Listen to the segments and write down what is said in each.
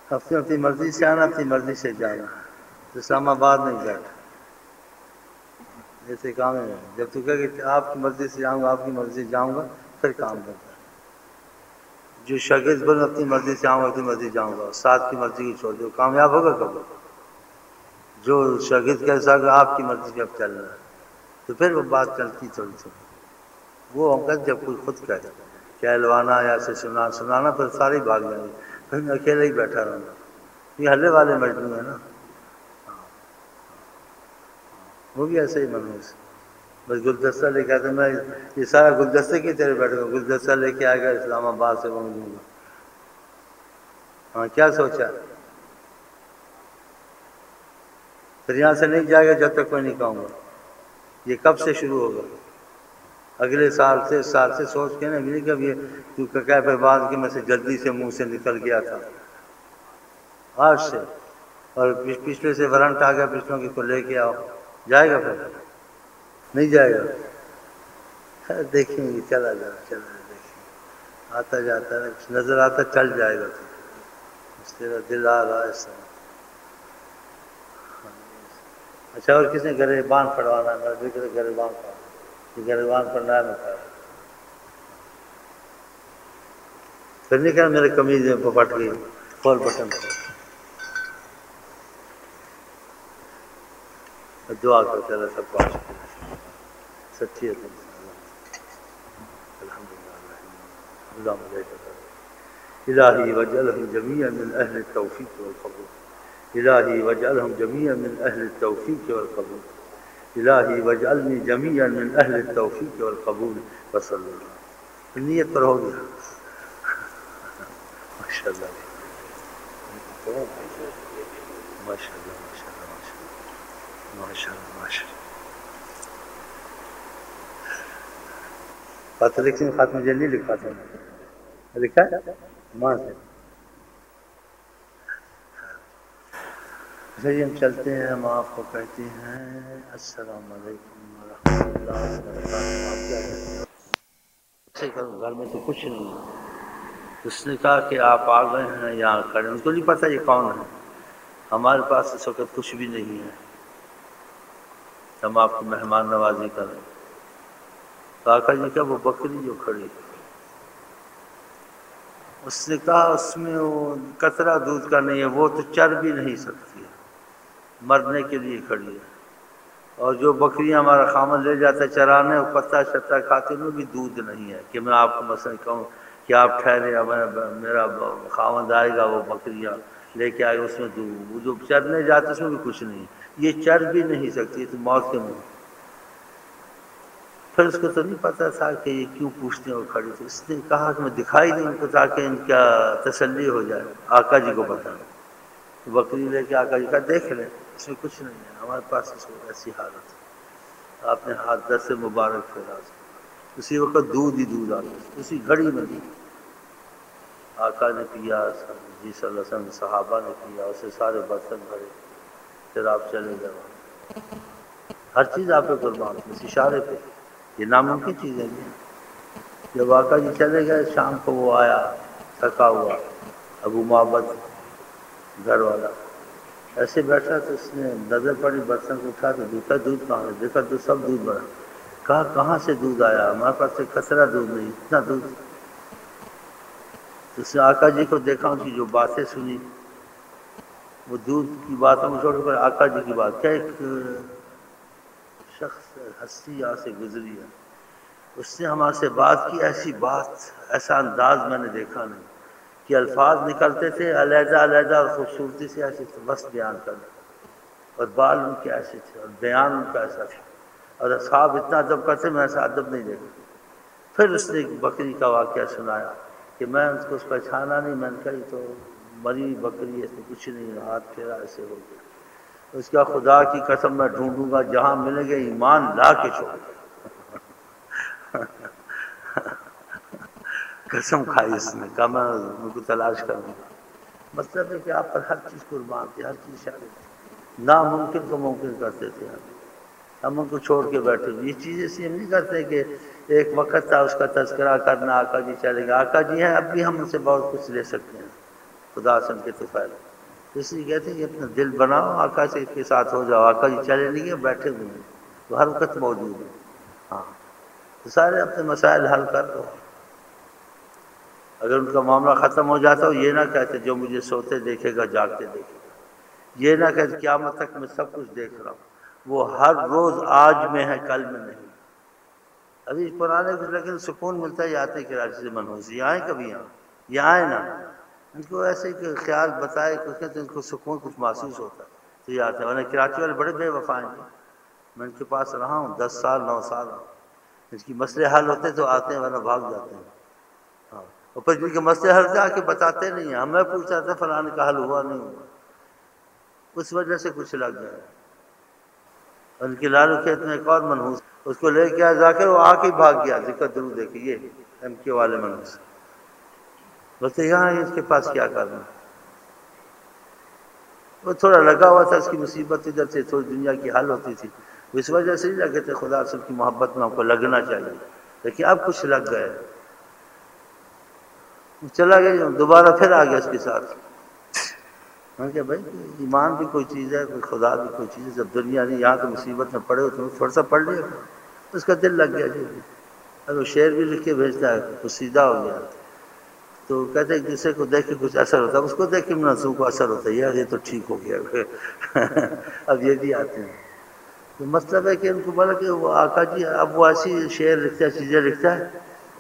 اپنی مرضی سے آنا، اپنی مرضی سے جانا. اسلام آباد نہیں بیٹھا جیسے کام ہے. جب تو کہے کہ آپ کی مرضی سے جاؤں گا، آپ کی مرضی سے جاؤں گا، پھر کام کرتا ہے. جو شاگرد بن اپنی مرضی سے آؤں گا، اپنی مرضی جاؤں گا، استاد کی مرضی کی چھوڑ دو، کامیاب ہوگا کب؟ جو شاگرد کیسا کہ آپ کی مرضی پہ اب چل رہا ہے، تو پھر وہ بات چلتی تھوڑی تھوڑی. وہ ہم کہتے جب کوئی خود کہے کہلوانا یا سے سنانا، پھر سارے بھاگ جائیں گے، پھر میں اکیلے ہی بیٹھا رہوں گا. یہ ہلے والے مجنون ہے نا. وہ بھی ایسے ہی منوس، بس گلدستہ لے کے آتے. میں یہ سارا گلدستے کی طرح بیٹھوں گا، گلدستہ لے کے آئے گا اسلام آباد سے مانگوں گا. ہاں کیا سوچا؟ پھر یہاں سے نہیں جائے گا جب تک میں نہیں کہوں گا. یہ کب سے شروع ہوگا؟ اگلے سال سے سوچ کے نا. نہیں کب یہ تو کہ پہ بعد کہ میں سے جلدی سے منہ سے نکل گیا تھا آج سے، اور پچھلے سے وارنٹ آ گیا پچھلوں کی کو لے کے آؤ. جائے گا پھر؟ نہیں جائے گا. دیکھیں گے، چلا جائے دیکھیں گے. آتا جاتا ہے، نظر آتا چل جائے گا. تو تیرا دل آ رہا ہے اس طرح. اچھا، اور کس نے گریبان پڑھوانا ہے؟ میرا ذکر گریبان پڑھوانا، یہ گریبان پڑھنا ہے میں. پھر نہیں کہنا میرے قمیض میں پھٹ گئی، کھول بٹن. دعا کرتے اللہ سب کو سچی ہے. الحمد للہ. الہی وجعلہم جمیعا من اہل التوفیق والقبول. الہی وجعلہم جمیعا من اہل التوفیق والقبول. الہی وجعلنی جمیعا من اہل التوفیق والقبول. وصلی اللہ. نیت پر ہو گیا. ماشاء اللہ ماشاء اللہ ماشاء اللہ ماشاء اللہ ماشاء اللہ. خط لکھنے میں خاتم جلدی لکھا تھا، لکھا ماں سے. اچھا جی، ہم چلتے ہیں. ہم آپ کو کہتے ہیں السلام علیکم ورحمۃ اللہ وبرکاتہ. آپ کیا کہتے ہیں؟ ایسے کرو، گھر میں تو کچھ نہیں ہے. اس نے کہا کہ آپ آ گئے ہیں یہاں کھڑے. ان کو نہیں پتہ یہ کون ہے. ہمارے پاس اس وقت کچھ بھی نہیں ہے. ہم آپ کی مہمان نوازی کریں. تو آقا جی کا وہ بکری جو کھڑی، اس نے کہا اس میں وہ قطرہ دودھ کا نہیں ہے، وہ تو چر بھی نہیں سکتی ہے، مرنے کے لیے کھڑی ہے. اور جو بکریاں ہمارا خامن لے جاتا ہے چرانے، وہ پتا شتا کھاتے میں بھی دودھ نہیں ہے کہ میں آپ کو مثلا کہوں کہ آپ ٹھہرے، میرا خامن آئے گا وہ بکریاں لے کے آئے گا، اس میں دودھ. وہ جو چرنے جاتے اس میں بھی کچھ نہیں. یہ چر بھی نہیں سکتی، تو موت کے منہ. پھر اس کو تو نہیں پتا تھا کہ یہ کیوں پوچھتے ہیں وہ کھڑی. تو اس نے کہا کہ میں دکھائی دوں ان کو تاکہ ان کا تسلی ہو جائے. آقا جی کو بتانا. بکری لے کے آقا جی کا دیکھ لیں، اس میں کچھ نہیں ہے ہمارے پاس. اس وقت ایسی حالت ہے. آپ نے ہاتھ در سے مبارک پھیلا، اسی وقت دودھ ہی دودھ آتا، اسی گھڑی میں دودھ. آقا نے پیا، جی صلی اللہ علیہ وسلم صحابہ نے پیا، اسے سارے برتن بھرے. پھر آپ چلے گئے. ہر چیز آپ پہ قربان، اس اشارے پہ. یہ ناممکن چیز ہے. جب آقا جی چلے گئے، شام کو وہ آیا تھکا ہوا، ابو محبت گھر والا ایسے بیٹھا. تو اس نے نظر پڑی برتن کو اٹھا تو دیکھا دودھ کہاں ہے. دیکھا تو سب دودھ بھرا. کہا کہاں سے دودھ آیا؟ ہمارے پاس سے قطرہ دودھ نہیں، اتنا دودھ. تو اس نے آقا جی کو دیکھا، ان کی جو باتیں سنی، وہ دودھ کی باتوں کو چھوڑ کر آقا جی کی بات. کیا ایک شخص ہستی یہاں سے گزری ہے، اس نے ہمارے سے بات کی. ایسی بات، ایسا انداز میں نے دیکھا نہیں کہ الفاظ نکلتے تھے علیحدہ علیحدہ اور خوبصورتی سے ایسے بس بیان کر. اور بال ان کے ایسے تھے، اور بیان ان کا ایسا تھا، اور اصحاب اتنا ادب کرتے میں ایسا ادب نہیں دیکھا. پھر اس نے ایک بکری کا واقعہ سنایا کہ میں اس کو پہچانا نہیں. میں نے کہا یہ تو مری بکری ہے، اس میں کچھ نہیں. ہاتھ پھیرا ایسے ہو گیا. اس کا خدا کی قسم میں ڈھونڈوں گا، جہاں ملیں گے ایمان لا کے چھوڑ. قسم کھائی اس نے، کہا میں ان کو تلاش کروں گا. مطلب ہے کہ آپ پر ہر چیز قربان تھی، ہر چیز شامل تھی. ناممکن کو ممکن کرتے تھے. ہم ان کو چھوڑ کے بیٹھے. یہ چیز اس لیے نہیں کرتے کہ ایک وقت تھا اس کا تذکرہ کرنا، آقا جی چلے گا. آقا جی ہیں، اب بھی ہم ان سے بہت کچھ لے سکتے ہیں. خدا سے ان کے طفیل، اس لیے کہتے ہیں کہ اپنا دل بناؤ، آقا سے کے ساتھ ہو جاؤ۔ آقا جی چلے نہیں ہیں، بیٹھے ہوئے ہیں، تو ہر وقت موجود ہیں۔ ہاں، تو سارے اپنے مسائل حل کر دو۔ اگر ان کا معاملہ ختم ہو جاتا ہو، یہ نہ کہتے جو مجھے سوتے دیکھے گا جاگتے دیکھے گا، یہ نہ کہتے قیامت تک میں سب کچھ دیکھ رہا ہوں۔ وہ ہر روز آج میں ہے، کل میں نہیں۔ ابھی پرانے کچھ، لیکن سکون ملتا ہے، یہ آتے کراچی سے منحوس، یہ آئیں کبھی یہاں، یہ آئیں نا، ان کو ایسے کہ خیال بتائے کچھ تو ان کو سکون کچھ محسوس ہوتا ہے، تو یہ آتے ہیں۔ ورنہ کراچی والے بڑے بے وفا ہیں، میں ان کے پاس رہا ہوں 10 سال 9 سال، اس کی مسئلے حل ہوتے تو آتے ہیں، ورنہ بھاگ جاتے ہیں۔ ہاں، اور پھر جن کے مسئلے حل سے آ کے بتاتے نہیں ہیں، ہمیں پوچھتا تھا فلانے کا حل ہوا نہیں ہوا، اس وجہ سے کچھ لگ جائے۔ ان کے لالو کھیت میں ایک اور منحوس، اس کو لے کے آیا ذاکر، وہ آ کے بھاگ گیا، ذکر درود دیکھے، یہ ایم کے والے منحوس، بولتے یہاں اس کے پاس کیا کرنا۔ وہ تھوڑا لگا ہوا تھا، اس کی مصیبت ادھر سے تھوڑی دنیا کی حل ہوتی تھی، اس وجہ سے نہیں لگے تھے۔ خدا سے کی محبت میں ہم کو لگنا چاہیے، لیکن اب کچھ لگ گئے، چلا گیا، دوبارہ پھر آ گیا اس کے ساتھ۔ میں کہ بھائی ایمان بھی کوئی چیز ہے، کوئی خدا بھی کوئی چیز ہے، جب دنیا نہیں، یہاں تو مصیبت میں پڑے ہو تم تھوڑا سا پڑھ لیا، اس کا دل لگ گیا جی۔ اب وہ شعر بھی لکھ کے بھیجتا ہے، وہ سیدھا ہو گیا، تو کہتے ہیں ایک دوسرے کو دیکھ کے کچھ اثر ہوتا ہے، اس کو دیکھ کے منسوخ کو اثر ہوتا ہے، یار یہ تو ٹھیک ہو گیا۔ اب یہ بھی آتے ہیں، تو مطلب ہے کہ ان کو بولا کہ وہ آقا جی، اب وہ ایسی شعر لکھتا ہے، چیزیں لکھتا ہے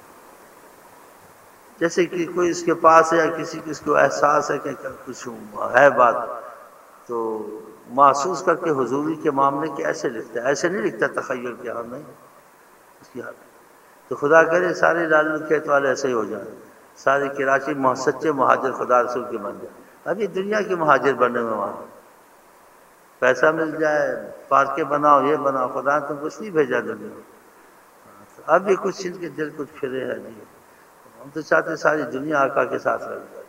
جیسے کہ کوئی اس کے پاس ہے، یا کسی کو اس کو احساس ہے کہ کچھ ہے بات، تو محسوس کر کے حضوری کے معاملے کے ایسے لکھتا ہے، ایسے نہیں لکھتا تخیل کے، ہاں نہیں اس کی حالت۔ تو خدا کرے سارے لالو کھیت والے ایسے ہی ہو جائیں، سارے کراچی سچے مہاجر خدا رسول کے بن جائیں۔ ابھی دنیا کے مہاجر بنے ہوئے وہاں، پیسہ مل جائے، پارکیں بناؤ، یہ بناؤ، خدا نے تم کچھ نہیں بھیجا دنیا میں۔ اب بھی کچھ ان کے دل کچھ پھرے ہیں جی، ہم تو چاہتے ساری دنیا آقا کے ساتھ رہ جائے۔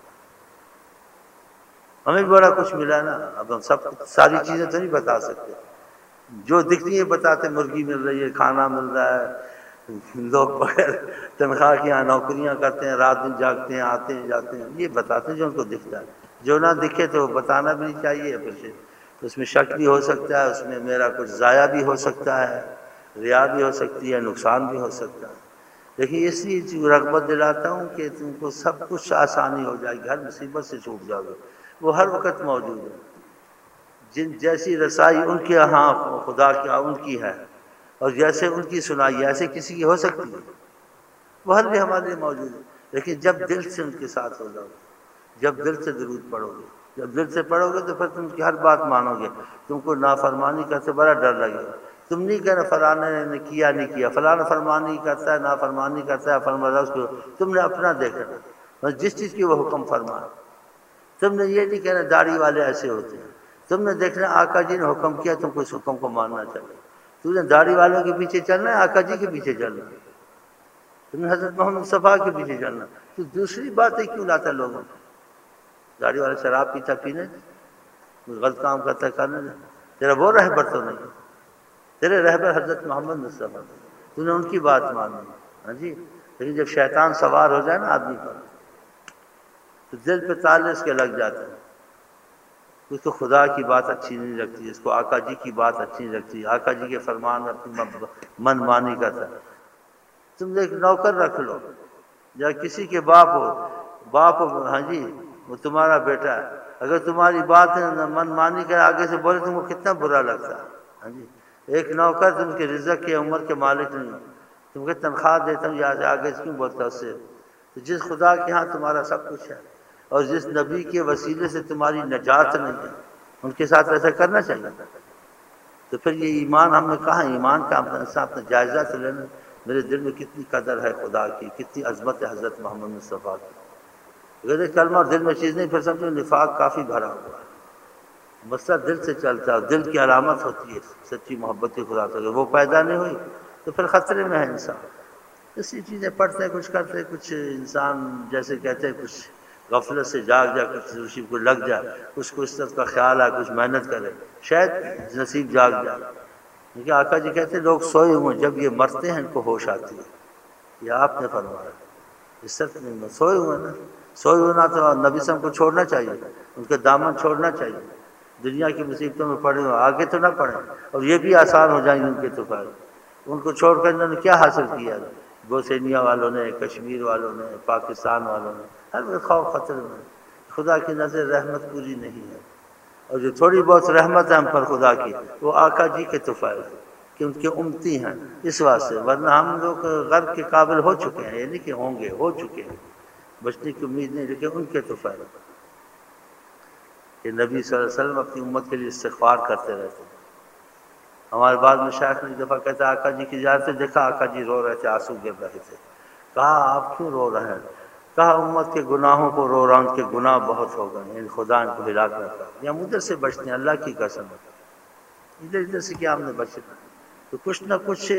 ہمیں بھی بڑا کچھ ملا نا، اب ہم سب ساری چیزیں تو نہیں بتا سکتے، جو دکھتی ہیں بتاتے، مرغی مل رہی ہے، کھانا مل رہا ہے، لوگ بغیر تنخواہ کے یہاں نوکریاں کرتے ہیں، رات دن جاگتے ہیں، آتے ہیں جاتے ہیں، یہ بتاتے ہیں جو ان کو دکھتا ہے۔ جو نہ دکھے تو بتانا بھی نہیں چاہیے، پھر اس میں شک بھی ہو سکتا ہے، اس میں میرا کچھ ضائع بھی ہو سکتا ہے، ریا بھی ہو سکتی ہے، نقصان بھی ہو سکتا ہے، لیکن اس لیے رغبت دلاتا ہوں کہ تم کو سب کچھ آسانی ہو جائے گی، ہر مصیبت سے چھوٹ جاؤ گے، وہ ہر وقت موجود ہے۔ جن جیسی رسائی ان کے ہاں خدا کیا ان کی ہے، اور جیسے ان کی سنائی ایسے کسی کی ہو سکتی ہے، وہ ہر بھی ہمارے لیے موجود ہے، لیکن جب دل سے ان کے ساتھ ہو جاؤ گے، جب دل سے درود پڑھو گے، جب دل سے پڑھو گے تو پھر تم کی ہر بات مانو گے، تم کو نافرمانی کرتے بڑا ڈر لگے گا، تم نہیں کہنا فلاں نے کیا نہیں کیا، فلاں فرمانی کرتا ہے، نافرمانی کرتا ہے، فرمایا اس کو تم نے اپنا دیکھنا، بس جس چیز کی وہ حکم فرمائے، تم نے یہ نہیں کہنا داڑھی والے ایسے ہوتے ہیں، تم نے دیکھنا آقا جی نے حکم کیا، تم کو اس حکم کو ماننا چاہیے، تم نے داڑھی والوں کے پیچھے چلنا ہے، آقا جی کے پیچھے چلنا ہے، تم نے حضرت محمد مصطفیٰ کے پیچھے چلنا، تو دوسری باتیں کیوں لاتا ہے لوگوں کو؟ داڑھی والا شراب پیتا پینے، غلط کام کرتا ہے کرنے دے، تیرا وہ رہبر تو نہیں، تیرے رہبر حضرت محمد مصطفیٰ، تو نے ان کی بات مانی، ہاں جی، لیکن جب شیطان سوار ہو جائے نا آدمی پر، تو دل پہ تالے اس کے لگ جاتے ہیں، اس کو خدا کی بات اچھی نہیں لگتی، اس کو آقا جی کی بات اچھی نہیں لگتی، آقا جی کے فرمان اپنی من مانی کرتا ہے۔ تم ایک نوکر رکھ لو، یا کسی کے باپ ہو، ہاں جی، وہ تمہارا بیٹا ہے، اگر تمہاری بات من مانی کر آگے سے بولے تم کو کتنا برا لگتا ہے، ہاں جی، ایک نوکر تم کے رزق کے عمر کے مالک نہیں ہو، تم کو تنخواہ دیتا ہوں، یا آگے سے کیوں بولتا اس سے؟ تو جس خدا کے ہاں تمہارا سب کچھ ہے، اور جس نبی کے وسیلے سے تمہاری نجات نہیں ہے، ان کے ساتھ ایسا کرنا چاہیے۔ تو پھر یہ ایمان ہم نے کہا، ایمان کا اپنا جائزہ تو لینا، میرے دل میں کتنی قدر ہے خدا کی، کتنی عظمت ہے حضرت محمد مصطفیٰ کی، اگر کلمہ دل میں چیز نہیں، پھر سمجھو نفاق کافی بھرا ہوا ہے، مسئلہ دل سے چلتا ہے، دل کی علامت ہوتی ہے سچی محبت کی خدا سے، وہ پیدا نہیں ہوئی تو پھر خطرے میں ہے انسان۔ اسی چیزیں پڑھتے کچھ کرتے کچھ، انسان جیسے کہتے ہیں کچھ غفلت سے جاگ جائے، کچھ دوسری کو لگ جائے، کچھ کو اس طرح کا خیال آئے، کچھ محنت کرے، شاید نصیب جاگ جائے، کیونکہ آقا جی کہتے ہیں لوگ سوئے ہوئے جب یہ مرتے ہیں ان کو ہوش آتی ہے، یہ آپ نے فرمایا، اس طرح نہیں سوئے ہوئے نا، سوئی ہونا تو نبی صلی اللہ علیہ وسلم کو چھوڑنا چاہیے، ان کے دامن چھوڑنا چاہیے، دنیا کی مصیبتوں میں پڑے ہو آگے تو نہ پڑیں، اور یہ بھی آسان ہو جائیں گے ان کے طوفان۔ ان کو چھوڑ کر انہوں نے کیا حاصل کیا؟ بوسنیا والوں نے، کشمیر والوں نے، پاکستان والوں نے، ہر وقت خوف خطرے میں۔ خدا کی نظر رحمت پوری نہیں ہے، اور جو تھوڑی بہت رحمت ہے ہم پر خدا کی، وہ آقا جی کے طفیل کہ ان کے امتی ہیں، اس واسطے، ورنہ ہم لوگ غرق کے قابل ہو چکے ہیں، یعنی کہ ہوں گے، ہو چکے ہیں، بچنے کی امید نہیں، لیکن ان کے طفیل کہ نبی صلی اللہ علیہ وسلم اپنی امت کے لیے استغفار کرتے رہتے ہیں۔ ہمارے بعض مشائخ نے ایک دفعہ کہتے آقا جی کی زیارت سے دیکھا آقا جی رو رہے تھے، آنسو گر رہے تھے، کہا آپ کیوں رو رہے ہیں؟ کہا امت کے گناہوں کو رو رہا ہوں، ان کے گناہ بہت ہو گئے ہیں، خدا ان کو ہلاک نہ کر، ہم ادھر سے بچتے ہیں، اللہ کی قسم ہے، ادھر سے کیا ہم نے بچنا؟ تو کچھ نہ کچھ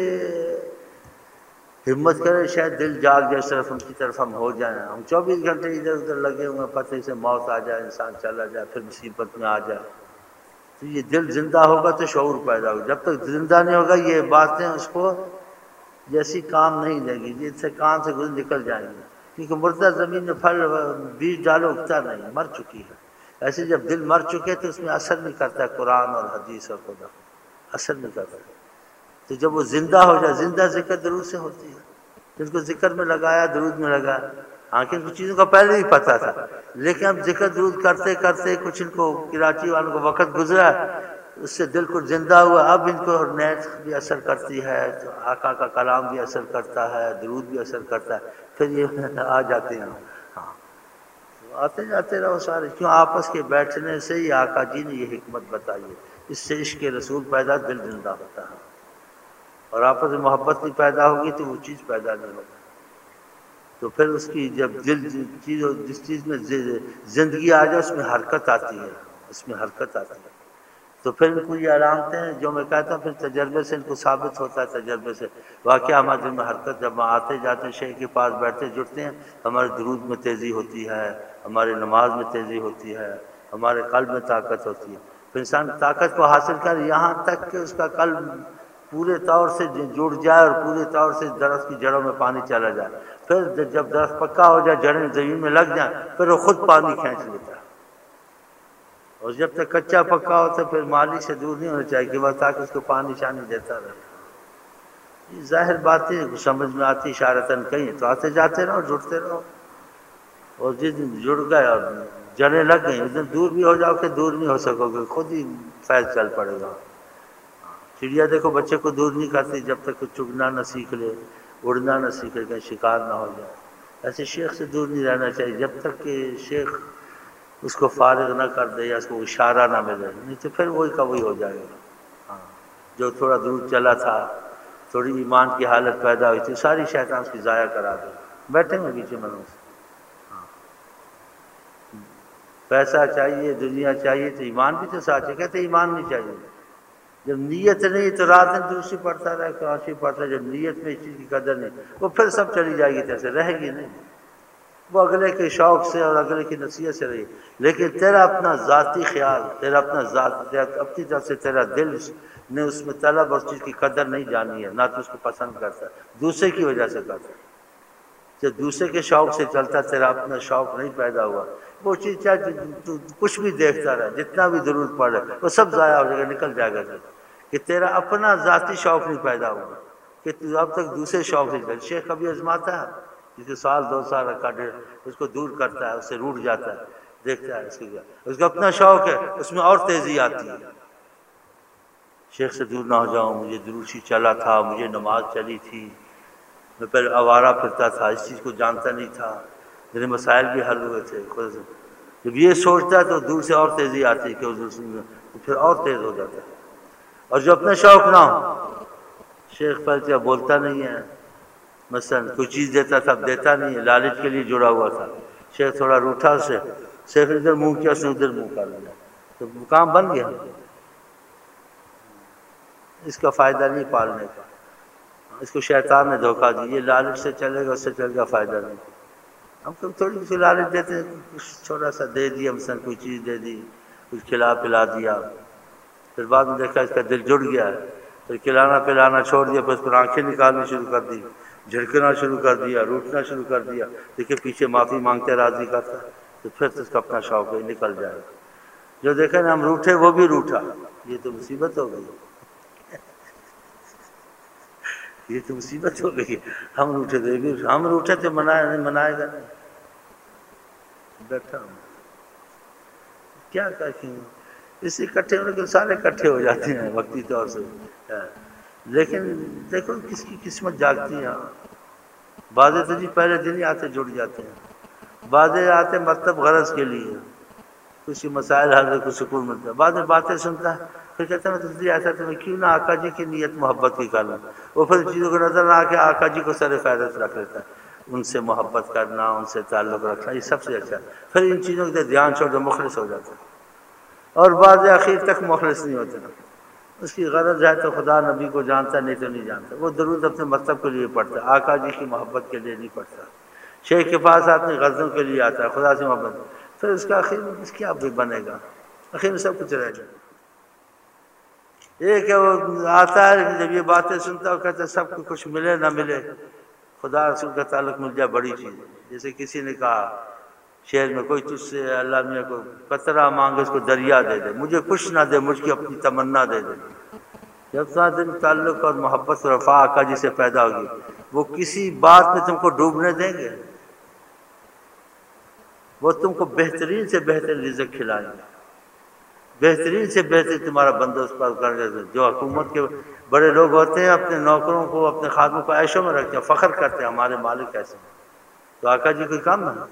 ہمت کرے، شاید دل جاگ جائے، صرف ان کی طرف ہم ہو جائیں۔ ہم 24 گھنٹے ادھر ادھر لگے ہوئے ہیں، پتہ سے موت آ جائے، انسان چلا جائے، پھر مصیبت میں آ جائے۔ تو یہ دل زندہ ہوگا تو شعور پیدا ہوگا، جب تک زندہ نہیں ہوگا یہ باتیں اس کو جیسی کام نہیں لے گی، جس سے کان سے گزر نکل جائیں گی، کیونکہ مردہ زمین میں پھل بیج ڈالو اگتا نہیں، مر چکی ہے۔ ایسے جب دل مر چکے تو اس میں اثر نہیں کرتا قرآن اور حدیث اور خدا، اثر نہیں کرتا۔ تو جب وہ زندہ ہو جائے، زندہ ذکر درود سے ہوتی ہے، جن کو ذکر میں لگایا، درود میں لگایا، ہاں کہ کچھ چیزوں کا پہلے ہی پتہ تھا، لیکن اب ذکر درود کرتے کرتے کچھ ان کو کراچی والوں کو وقت گزرا، اس سے دل کو زندہ ہوا، اب ان کو نیت بھی اثر کرتی ہے، تو آقا کا کلام بھی اثر کرتا ہے، درود بھی اثر کرتا ہے، پھر یہ آ جاتے ہیں۔ ہاں آتے جاتے رہو سارے، کیوں آپس کے بیٹھنے سے ہی آقا جی نے یہ حکمت بتائی ہے، اس سے عشق رسول پیدا، دل زندہ ہوتا ہے، اور آپس میں محبت نہیں پیدا ہوگی تو وہ چیز پیدا نہیں ہوگی۔ تو پھر اس کی جب دل جس چیز میں زندگی آ جائے اس میں حرکت آتی ہے، اس میں حرکت آتی ہے، تو پھر ان کو یہ علامتیں ہیں جو میں کہتا ہوں، پھر تجربے سے ان کو ثابت ہوتا ہے، تجربے سے واقعہ ہمارے دل میں حرکت، جب ہم آتے جاتے شیخ کے پاس بیٹھتے جڑتے ہیں، ہمارے درود میں تیزی ہوتی ہے، ہماری نماز میں تیزی ہوتی ہے، ہمارے قلب میں طاقت ہوتی ہے۔ پھر انسان طاقت کو حاصل کر یہاں تک کہ اس کا قلب پورے طور سے جڑ جائے اور پورے طور سے درخت کی جڑوں میں پانی چلا جائے، پھر جب درخت پکا ہو جائے، جڑیں زمین میں لگ جائیں، پھر وہ خود پانی کھینچ لیتا ہے۔ اور جب تک کچا پکا ہو تو پھر مالی سے دور نہیں ہونا چاہیے کہ وہ تاکہ اس کو پانی شانی دیتا رہے۔ یہ ظاہر باتیں سمجھ میں آتی، اشارتاً کہیں تو آتے جاتے رہو، جڑتے رہو، اور جس دن جڑ گئے اور جڑیں لگ گئیں اس دن دور بھی ہو جاؤ کہ دور نہیں ہو سکو گے، خود ہی فیض چل پڑے گا۔ چڑیا دیکھو بچے کو دور نہیں کرتی جب تک وہ چگنا نہ سیکھ لے، اڑنا نہ سیکھ لے، کہیں شکار نہ ہو جائے۔ ایسے شیخ سے دور نہیں رہنا چاہیے جب تک کہ شیخ اس کو فارغ نہ کر دے یا اس کو اشارہ نہ ملے، نہیں تو پھر وہی کا وہی ہو جائے گا۔ ہاں جو تھوڑا دور چلا تھا، تھوڑی ایمان کی حالت پیدا ہوئی تھی، ساری شیطان اس کی ضائع کرا دے۔ بیٹھے ہیں بیچے منوں سے، پیسہ چاہیے، دنیا چاہیے تو ایمان بھی تو ساتھ ہے، کہتے ایمان نہیں چاہیے۔ جب نیت نہیں تو رات دن دوسری پڑھتا رہے، کراچی پڑھتا، جب نیت میں اس چیز کی قدر نہیں، وہ پھر سب چلی جائے گی، جیسے رہے گی نہیں، وہ اگلے کے شوق سے اور اگلے کی نصیحت سے رہی، لیکن تیرا اپنا ذاتی خیال، تیرا اپنا ذات، اپنی طرف سے تیرا دل نے اس میں طلب اور چیز کی قدر نہیں جانی ہے، نہ تو اس کو پسند کرتا، دوسرے کی وجہ سے کرتا، جب دوسرے کے شوق سے چلتا، تیرا اپنا شوق نہیں پیدا ہوا، وہ چیز چاہے تو کچھ بھی دیکھتا رہے، جتنا بھی ضرورت پڑے وہ سب ضائع ہو جائے گا، نکل جائے گا، کہ تیرا اپنا ذاتی شوق نہیں پیدا ہوا، کہ تو اب تک دوسرے شوق سے چل۔ شیخ کبھی آزماتا ہے جس کے سال 2 سال رکھا، اس کو دور کرتا ہے، اس سے روٹ جاتا ہے، دیکھتا ہے اس کا اپنا شوق ہے، اس میں اور تیزی آتی ہے۔ شیخ سے دور نہ ہو جاؤں، مجھے دروشی چلا تھا، مجھے نماز چلی تھی، میں پہلے آوارہ پھرتا تھا، اس چیز کو جانتا نہیں تھا، میرے مسائل بھی حل ہوئے تھے خود سے۔ جب یہ سوچتا ہے تو دور سے اور تیزی آتی ہے کہ تو پھر اور تیز ہو جاتا ہے۔ اور جو اپنا شوق نہ ہو، شیخ پہلے بولتا نہیں ہے، مثلا کوئی چیز دیتا تھا اب دیتا نہیں ہے، لالچ کے لیے جڑا ہوا تھا، شیخ تھوڑا روٹھا اس سے، شیخ ادھر منہ کیا، اس نے ادھر منہ کر لیا، تو کام بن گیا، اس کا فائدہ نہیں پالنے کا، اس کو شیطان نے دھوکہ دی، یہ لالچ سے چلے گا، اس سے چلے گا، فائدہ نہیں۔ ہم کبھی تھوڑی سی لالچ دیتے ہیں، کچھ چھوٹا سا دے دیا، مثلا کوئی چیز دے دی، کچھ کھلا پلا دیا، پھر بعد میں دیکھا اس کا دل جڑ گیا ہے، پھر کھلانا پلانا چھوڑ دیا، پھر اس پر آنکھیں نکالنی شروع کر دی، جھڑکنا شروع کر دیا، روٹنا شروع کر دیا، دیکھیں پیچھے معافی مانگتے راضی کرتا تو پھر تو اس کا اپنا شوق ہے نکل جائے گا۔ جو دیکھیں نا ہم روٹھے وہ بھی روٹھا، یہ تو مصیبت ہو گئی، یہ تو مصیبت ہو گئی، ہم روٹھے تھے بھی ہم روٹھے تھے، منائے گا نہیں، بیٹھا ہوں کیا کہیں اس سے اکٹھے ہونے کے سارے اکٹھے ہو جاتے ہیں وقتی طور سے، لیکن دیکھو کس کی قسمت جاگتی ہے۔ بعضے تو جی پہلے دن ہی آتے جڑ جاتے ہیں، بعضے آتے مطلب غرض کے لیے، کچھ مسائل حل کو سکون ملتا ہے، بعد میں باتیں سنتا ہے پھر کہتا ہے میں تو ایسا تو میں کیوں نہ آقا جی کی نیت محبت کی کر لوں، وہ پھر چیزوں کو نظر نہ آ کے آقا جی کو سر فہرست رکھ لیتا ہے، ان سے محبت کرنا، ان سے تعلق رکھنا، یہ سب سے اچھا ہے، پھر ان چیزوں کے دھیان چھوڑ دو مخلص ہو جاتا ہے، اور بعض آخر تک مخلص نہیں ہوتا، اس کی غرض ہے تو خدا نبی کو جانتا نہیں تو نہیں جانتا، وہ درود اپنے مطلب کے لیے پڑھتا ہے، آقا جی کی محبت کے لیے نہیں پڑھتا، شیخ کے پاس اپنی غرضوں کے لیے آتا ہے، خدا سے محبت، پھر اس کا آخر میں کیا بنے گا، آخر میں سب کچھ رہ جائے گا۔ ایک ہے وہ آتا ہے جب یہ باتیں سنتا ہے کہتا ہے سب کو کچھ ملے نہ ملے خدا رسول کا تعلق مل جائے بڑی چیز ہے، جیسے کسی نے کہا شعر میں کوئی تجھ سے اللہ میاں کو قطرہ مانگے اس کو دریا دے دے، مجھے کچھ نہ دے مجھ کی اپنی تمنا دے دے، جب تمہارا دل تعلق اور محبت اور وفا آقا جی سے پیدا ہوگی وہ کسی بات میں تم کو ڈوبنے دیں گے، وہ تم کو بہترین سے بہترین رزق کھلائیں گے، بہترین سے بہترین تمہارا بندوبست کر کے، جو حکومت کے بڑے لوگ ہوتے ہیں اپنے نوکروں کو اپنے خادموں کو عیشوں میں رکھتے ہیں، فخر کرتے ہیں ہمارے مالک ایسے ہیں، تو آقا جی کوئی کام نہ،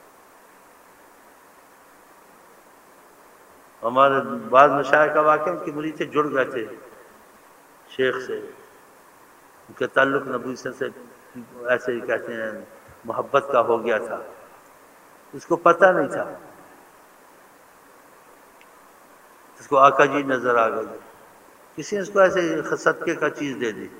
ہمارے بعض مشائخ کا واقعہ ان کی مرید سے جڑ گئے تھے شیخ سے، ان کے تعلق نبی سے ایسے ہی کہتے ہیں محبت کا ہو گیا تھا، اس کو پتہ نہیں تھا، اس کو آقا جی نظر آ گئی، کسی نے اس کو ایسے صدقے کا چیز دے دی،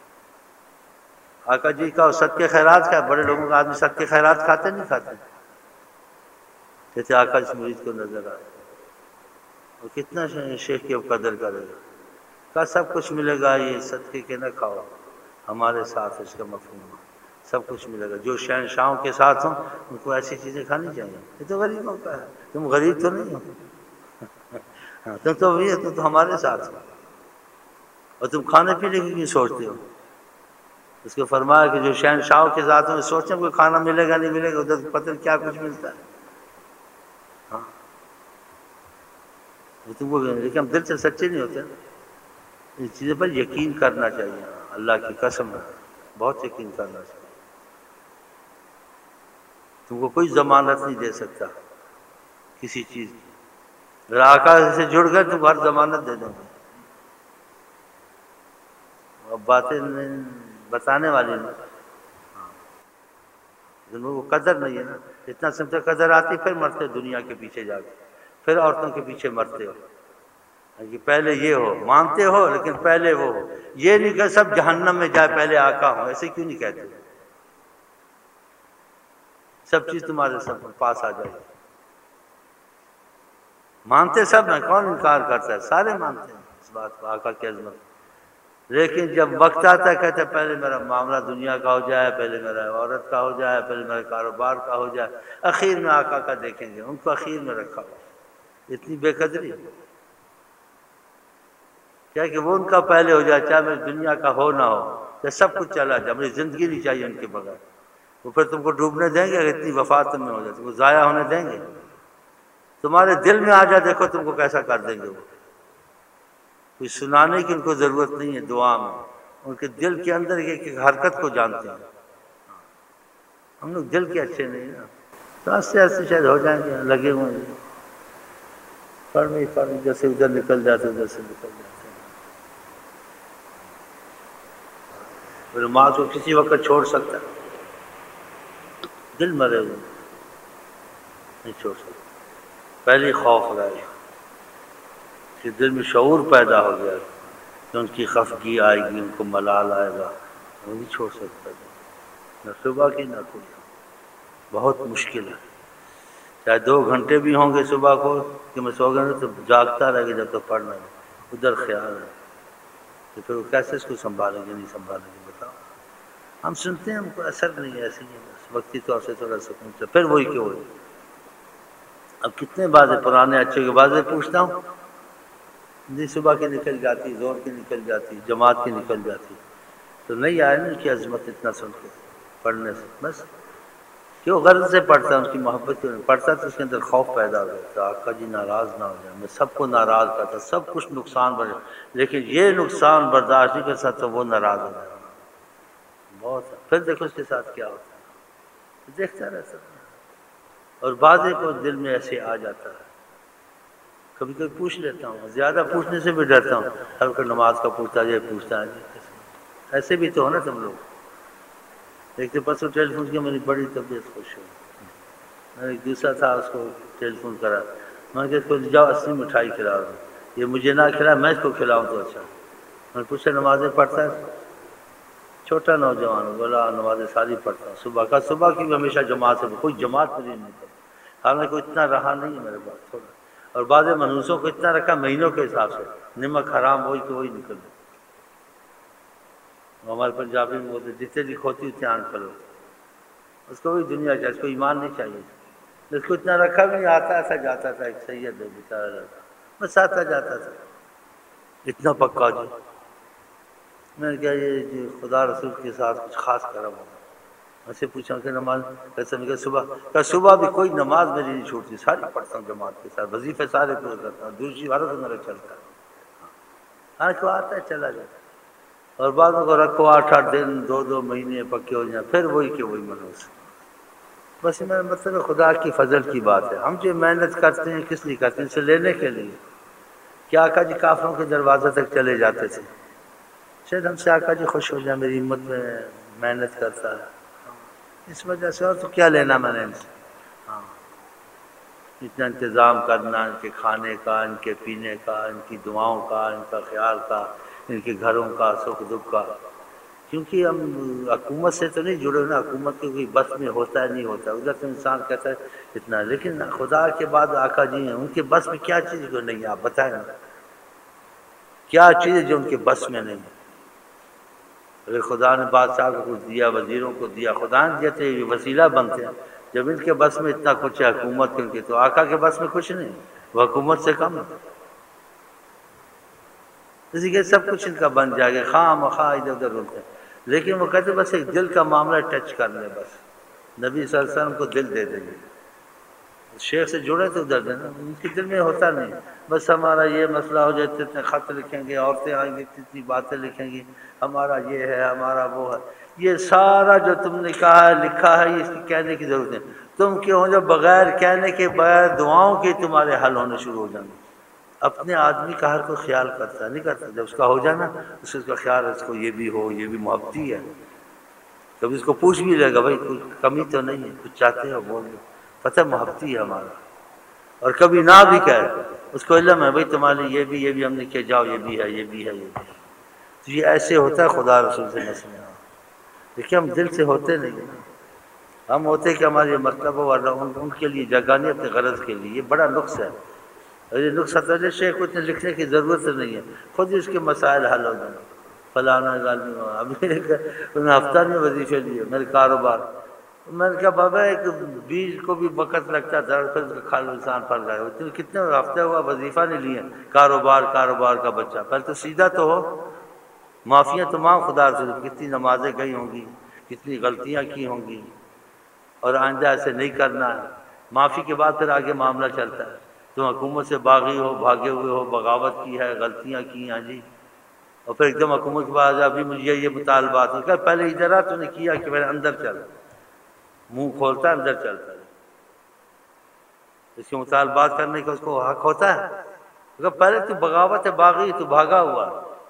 آقا جی کا صدقے خیرات کا، بڑے لوگوں کا آدمی صدقے خیرات کھاتے نہیں کھاتے، کہتے آقا اس مرید کو نظر آئے، وہ کتنا شیخ کی قدر کرے گا، کہا سب کچھ ملے گا یہ صدقے کے نہ کھاؤ، ہمارے ساتھ اس کا مفہوم سب کچھ ملے گا، جو شہنشاہوں کے ساتھ ہوں ان کو ایسی چیزیں کھانی چاہیے، یہ تو غریبوں کا ہے، تم غریب تو نہیں ہو، تم تو وہی ہے، تم تو ہمارے ساتھ ہو، اور تم کھانے پینے کی کیوں سوچتے ہو، اس کو فرمایا کہ جو شہنشاہوں کے ساتھ ہوں سوچیں کوئی کھانا ملے گا نہیں ملے گا، ادھر پتہ کیا کچھ ملتا ہے، ہاں تم کو، لیکن ہم دل سے سچے نہیں ہوتے، ان چیزوں پر یقین کرنا چاہیے، اللہ کی قسم ہے بہت یقین کرنا چاہیے، تم کو کوئی ضمانت نہیں دے سکتا کسی چیز کی، اگر آقا سے جڑ گئے تم ہر ضمانت دے دیں گے، اب باتیں بتانے والی نہیں، وہ قدر نہیں ہے نا، اتنا سمجھے قدر آتی پھر مرتے دنیا کے پیچھے جا کے، پھر عورتوں کے پیچھے مرتے ہو، کہ پہلے یہ ہو، مانتے ہو لیکن پہلے وہ ہو، یہ نہیں کہ سب جہنم میں جائے پہلے آقا ہو، ایسے کیوں نہیں کہتے، سب چیز تمہارے سب پاس آ جائے گی، مانتے سب ہیں، کون انکار کرتا ہے، سارے مانتے ہیں اس بات کو آقا کی عظمت، لیکن جب وقت آتا ہے کہتے ہیں پہلے میرا معاملہ دنیا کا ہو جائے، پہلے میرا عورت کا ہو جائے، پہلے میرا کاروبار کا ہو جائے، اخیر میں آقا کا دیکھیں گے، ان کو اخیر میں رکھا ہوا، اتنی بے قدری کیا کہ وہ ان کا پہلے ہو جائے، چاہے میری دنیا کا ہو نہ ہو، چاہے سب کچھ چلا جائے، مجھے زندگی نہیں چاہیے ان کے بغیر، وہ پھر تم کو ڈوبنے دیں گے، اگر اتنی وفا تم میں ہو جائے، تم کو ضائع ہونے دیں گے، تمہارے دل میں آ جائے دیکھو تم کو کیسا کر دیں گے، وہ کوئی سنانے کی ان کو ضرورت نہیں ہے، دعا میں ان کے دل کے اندر ایک حرکت کو جانتے ہیں، ہم لوگ دل کے اچھے نہیں نا، تو ایسے ایسے شاید ہو جائیں گے، لگے ہوئے ہیں پڑھ جیسے ادھر نکل جاتے ادھر سے نکل جاتے، پھر ماں کو کسی وقت چھوڑ سکتا ہے، دل مرے ہوئے نہیں چھوڑ سکتا، پہلے خوف رہے کہ دل میں شعور پیدا ہو گیا کہ ان کی خفگی آئے گی، ان کو ملال آئے گا، وہ نہیں چھوڑ سکتا، نہ صبح کی نہ کوئی، بہت مشکل ہے، چاہے 2 گھنٹے بھی ہوں گے صبح کو کہ میں سو گیا تو جاگتا رہے گا جب تک پڑھنا ہے، ادھر خیال ہے، تو پھر وہ کیسے اس کو سنبھالیں گے، نہیں سنبھالیں گے بتاؤ، ہم سنتے ہیں، ہم کو اثر نہیں ہے، ایسے ہی ہے بس، وقتی طور سے تھوڑا سکون سے، پھر وہی کہ وہی۔ اب کتنے باتیں پرانے اچھے کے باتیں پوچھتا ہوں، جی صبح کی نکل جاتی، زور کی نکل جاتی، جماعت کی نکل جاتی، تو نہیں آئے نا ان کی عظمت اتنا سن کے پڑھنے سے، بس کیوں غرض سے پڑھتا، ان کی محبت کیوں نہیں پڑھتا، تو اس کے اندر خوف پیدا ہو جاتا، آقا جی ناراض نہ ہو جائے، میں سب کو ناراض کرتا، سب کچھ نقصان بڑھ جائے، لیکن یہ نقصان برداشت نہیں کر سکتا، وہ ناراض ہو جائے بہت، پھر دیکھو اس کے ساتھ کیا ہوتا ہے، دیکھتا رہتا ہے۔ اور بعض کو دل میں ایسے آ جاتا ہے، کبھی کبھی پوچھ لیتا ہوں، زیادہ پوچھنے سے بھی ڈرتا ہوں، ہر کوئی نماز کا پوچھتا ہے، یہ پوچھتا ہے جی ایسے بھی تو ہو نا تم لوگ۔ ایک تو پرسوں ٹیلی فون کیا، میری بڑی طبیعت خوش ہوئی، میں ایک دوسرا تھا اس کو ٹیلی فون کرا، میں نے کہا اس کو جاؤ اصلی مٹھائی کھلاؤ، یہ مجھے نہ کھلا، میں اس کو کھلاؤں تو اچھا۔ میں نے پوچھا نمازیں پڑھتا ہے، چھوٹا نوجوان، بولا نمازیں ساری پڑھتا ہوں، صبح کا، صبح کی بھی ہمیشہ جماعت سے، کوئی جماعت مجھے نہیں پڑھتا، حالانکہ اتنا رہا نہیں ہے میرے پاس تھوڑا، اور بعض منوسوں کو اتنا رکھا مہینوں کے حساب سے، نمک حرام وہی کہ وہی نکل جائے، ہمارے پنجابی میں بولتے جتنے دی کھوتی اتنے آن پھلو، اس کو بھی دنیا چاہیے، اس کو ایمان نہیں چاہیے، اس کو اتنا رکھا بھی نہیں، آتا تھا جاتا تھا، ایک سید ہے بیچارہ لڑکا، بس آتا جاتا تھا، اتنا پکا جی۔ میں نے کہا یہ جی خدا رسول کے ساتھ کچھ خاص کرم ہوگا، ایسے پوچھا کہ نماز کیسے، میں کہ صبح بھی کوئی نماز میری نہیں چھوٹتی، ساری پڑھتا ہوں جماعت کے ساتھ، وظیفے سارے پورے کرتا ہوں، دوسری بارہ تو میرا چلتا ہے، ہاں کو آتا ہے چلا جاتا ہے، اور بعد میں کو رکھو 8 دن 2 مہینے پکے ہو جائیں، پھر وہی کہ وہی منوس، بس میرا مطلب خدا کی فضل کی بات ہے، ہم جو محنت کرتے ہیں کس لیے کرتے ہیں، اسے لینے کے لیے، کیا آقا جی کافروں کے دروازے تک چلے جاتے تھے، شاید ہم سے آقا جی خوش ہو جائیں، میری ہمت میں محنت کرتا ہے اس وجہ سے، اور تو کیا لینا میں نے ان سے، ہاں اتنا انتظام کرنا، ان کے کھانے کا، ان کے پینے کا، ان کی دعاؤں کا، ان کا خیال کا، ان کے گھروں کا سکھ دکھ کا، کیونکہ ہم حکومت سے تو نہیں جڑے نا، حکومت کے کوئی بس میں ہوتا ہے نہیں ہوتا، ادھر تو انسان کہتا ہے اتنا، لیکن خدا کے بعد آقا جی ہیں، ان کے بس میں کیا چیز جو نہیں ہے، آپ بتائیں نا کیا چیز جو ان کے بس میں نہیں ہے، اگر خدا نے بادشاہ کو کچھ دیا، وزیروں کو دیا، خدا نے دیا تو یہ وسیلہ بنتے ہیں، جب ان کے بس میں اتنا کچھ ہے حکومت کے، ان کے تو آقا کے بس میں کچھ نہیں، وہ حکومت سے کم ہے، اسی کے سب کچھ ان کا بن جائے گا، خواہ مخواہ ادھر ادھر ہوتے ہیں، لیکن وہ کہتے بس ایک دل کا معاملہ ٹچ کر لے، بس نبی صلی اللہ علیہ وسلم کو دل دے دیں گے، شیخ سے جڑے تو ادھر دینا، ان کے دل میں ہوتا نہیں، بس ہمارا یہ مسئلہ ہو جائے، اتنے خط لکھیں گے، عورتیں آئیں گی اتنی باتیں لکھیں گی، ہمارا یہ ہے، ہمارا وہ ہے، یہ سارا جو تم نے کہا ہے لکھا ہے، یہ اس کی کہنے کی ضرورت نہیں، تم کیوں جو بغیر کہنے کے، بغیر دعاؤں کے تمہارے حل ہونے شروع ہو جائیں گے، اپنے آدمی کا ہر کوئی خیال کرتا نہیں کرتا، جب اس کا ہو جانا اس کا خیال ہے، اس کو یہ بھی ہو، یہ بھی محبتی ہے، کبھی اس کو پوچھ بھی لے گا بھائی کوئی کمی تو نہیں ہے، کچھ چاہتے ہو بول دو، پتہ محبتی ہے ہمارا، اور کبھی نہ بھی کہے، اس کو علم ہے بھائی تمہارے یہ بھی ہم نے کیا، جاؤ یہ بھی ہے، یہ بھی ہے، یہ بھی ہے، تو یہ ایسے ہوتا ہے خدا رسول سے مسئلہ، دیکھیے ہم دل سے ہوتے نہیں ہیں، ہم ہوتے کہ ہمارے مطلب ہو، ان کے لیے جگہ نہیں، اپنے غرض کے لیے، یہ بڑا نقص ہے، اور یہ نقص ہے، شیخ کو اتنے لکھنے کی ضرورت نہیں ہے، خود ہی اس کے مسائل حل ہو جائیں، فلانا غالبی، ابھی انہیں ہفتہ نہیں وظیفے لیے، میرے کاروبار، میں نے کہا بابا ایک بیج کو بھی وقت لگتا تھا، پھر اس کا کھال انسان پھل رہا ہے، کتنے ہفتے ہوا وظیفہ نہیں لیے، کاروبار کا بچہ، پہلے تو سیدھا تو ہو، معافیاں تمام خدا سے، کتنی نمازیں گئی ہوں گی، کتنی غلطیاں کی ہوں گی، اور آئندہ ایسے نہیں کرنا ہے، معافی کے بعد پھر آگے معاملہ چلتا ہے، تم حکومت سے باغی ہو، بھاگے ہوئے ہو، بغاوت کی ہے، غلطیاں کی ہیں جی، اور پھر ایک دم حکومت کے بعد ابھی مجھے یہ مطالبات ہیں، کہ پہلے ادھر آ، تو نے کیا کہ میرے اندر چل، منہ کھولتا ہے اندر چلتا ہے، اس کے مطالبات کرنے کا اس کو حق ہوتا ہے، اگر پہلے تو بغاوت ہے، باغی تو بھاگا ہوا،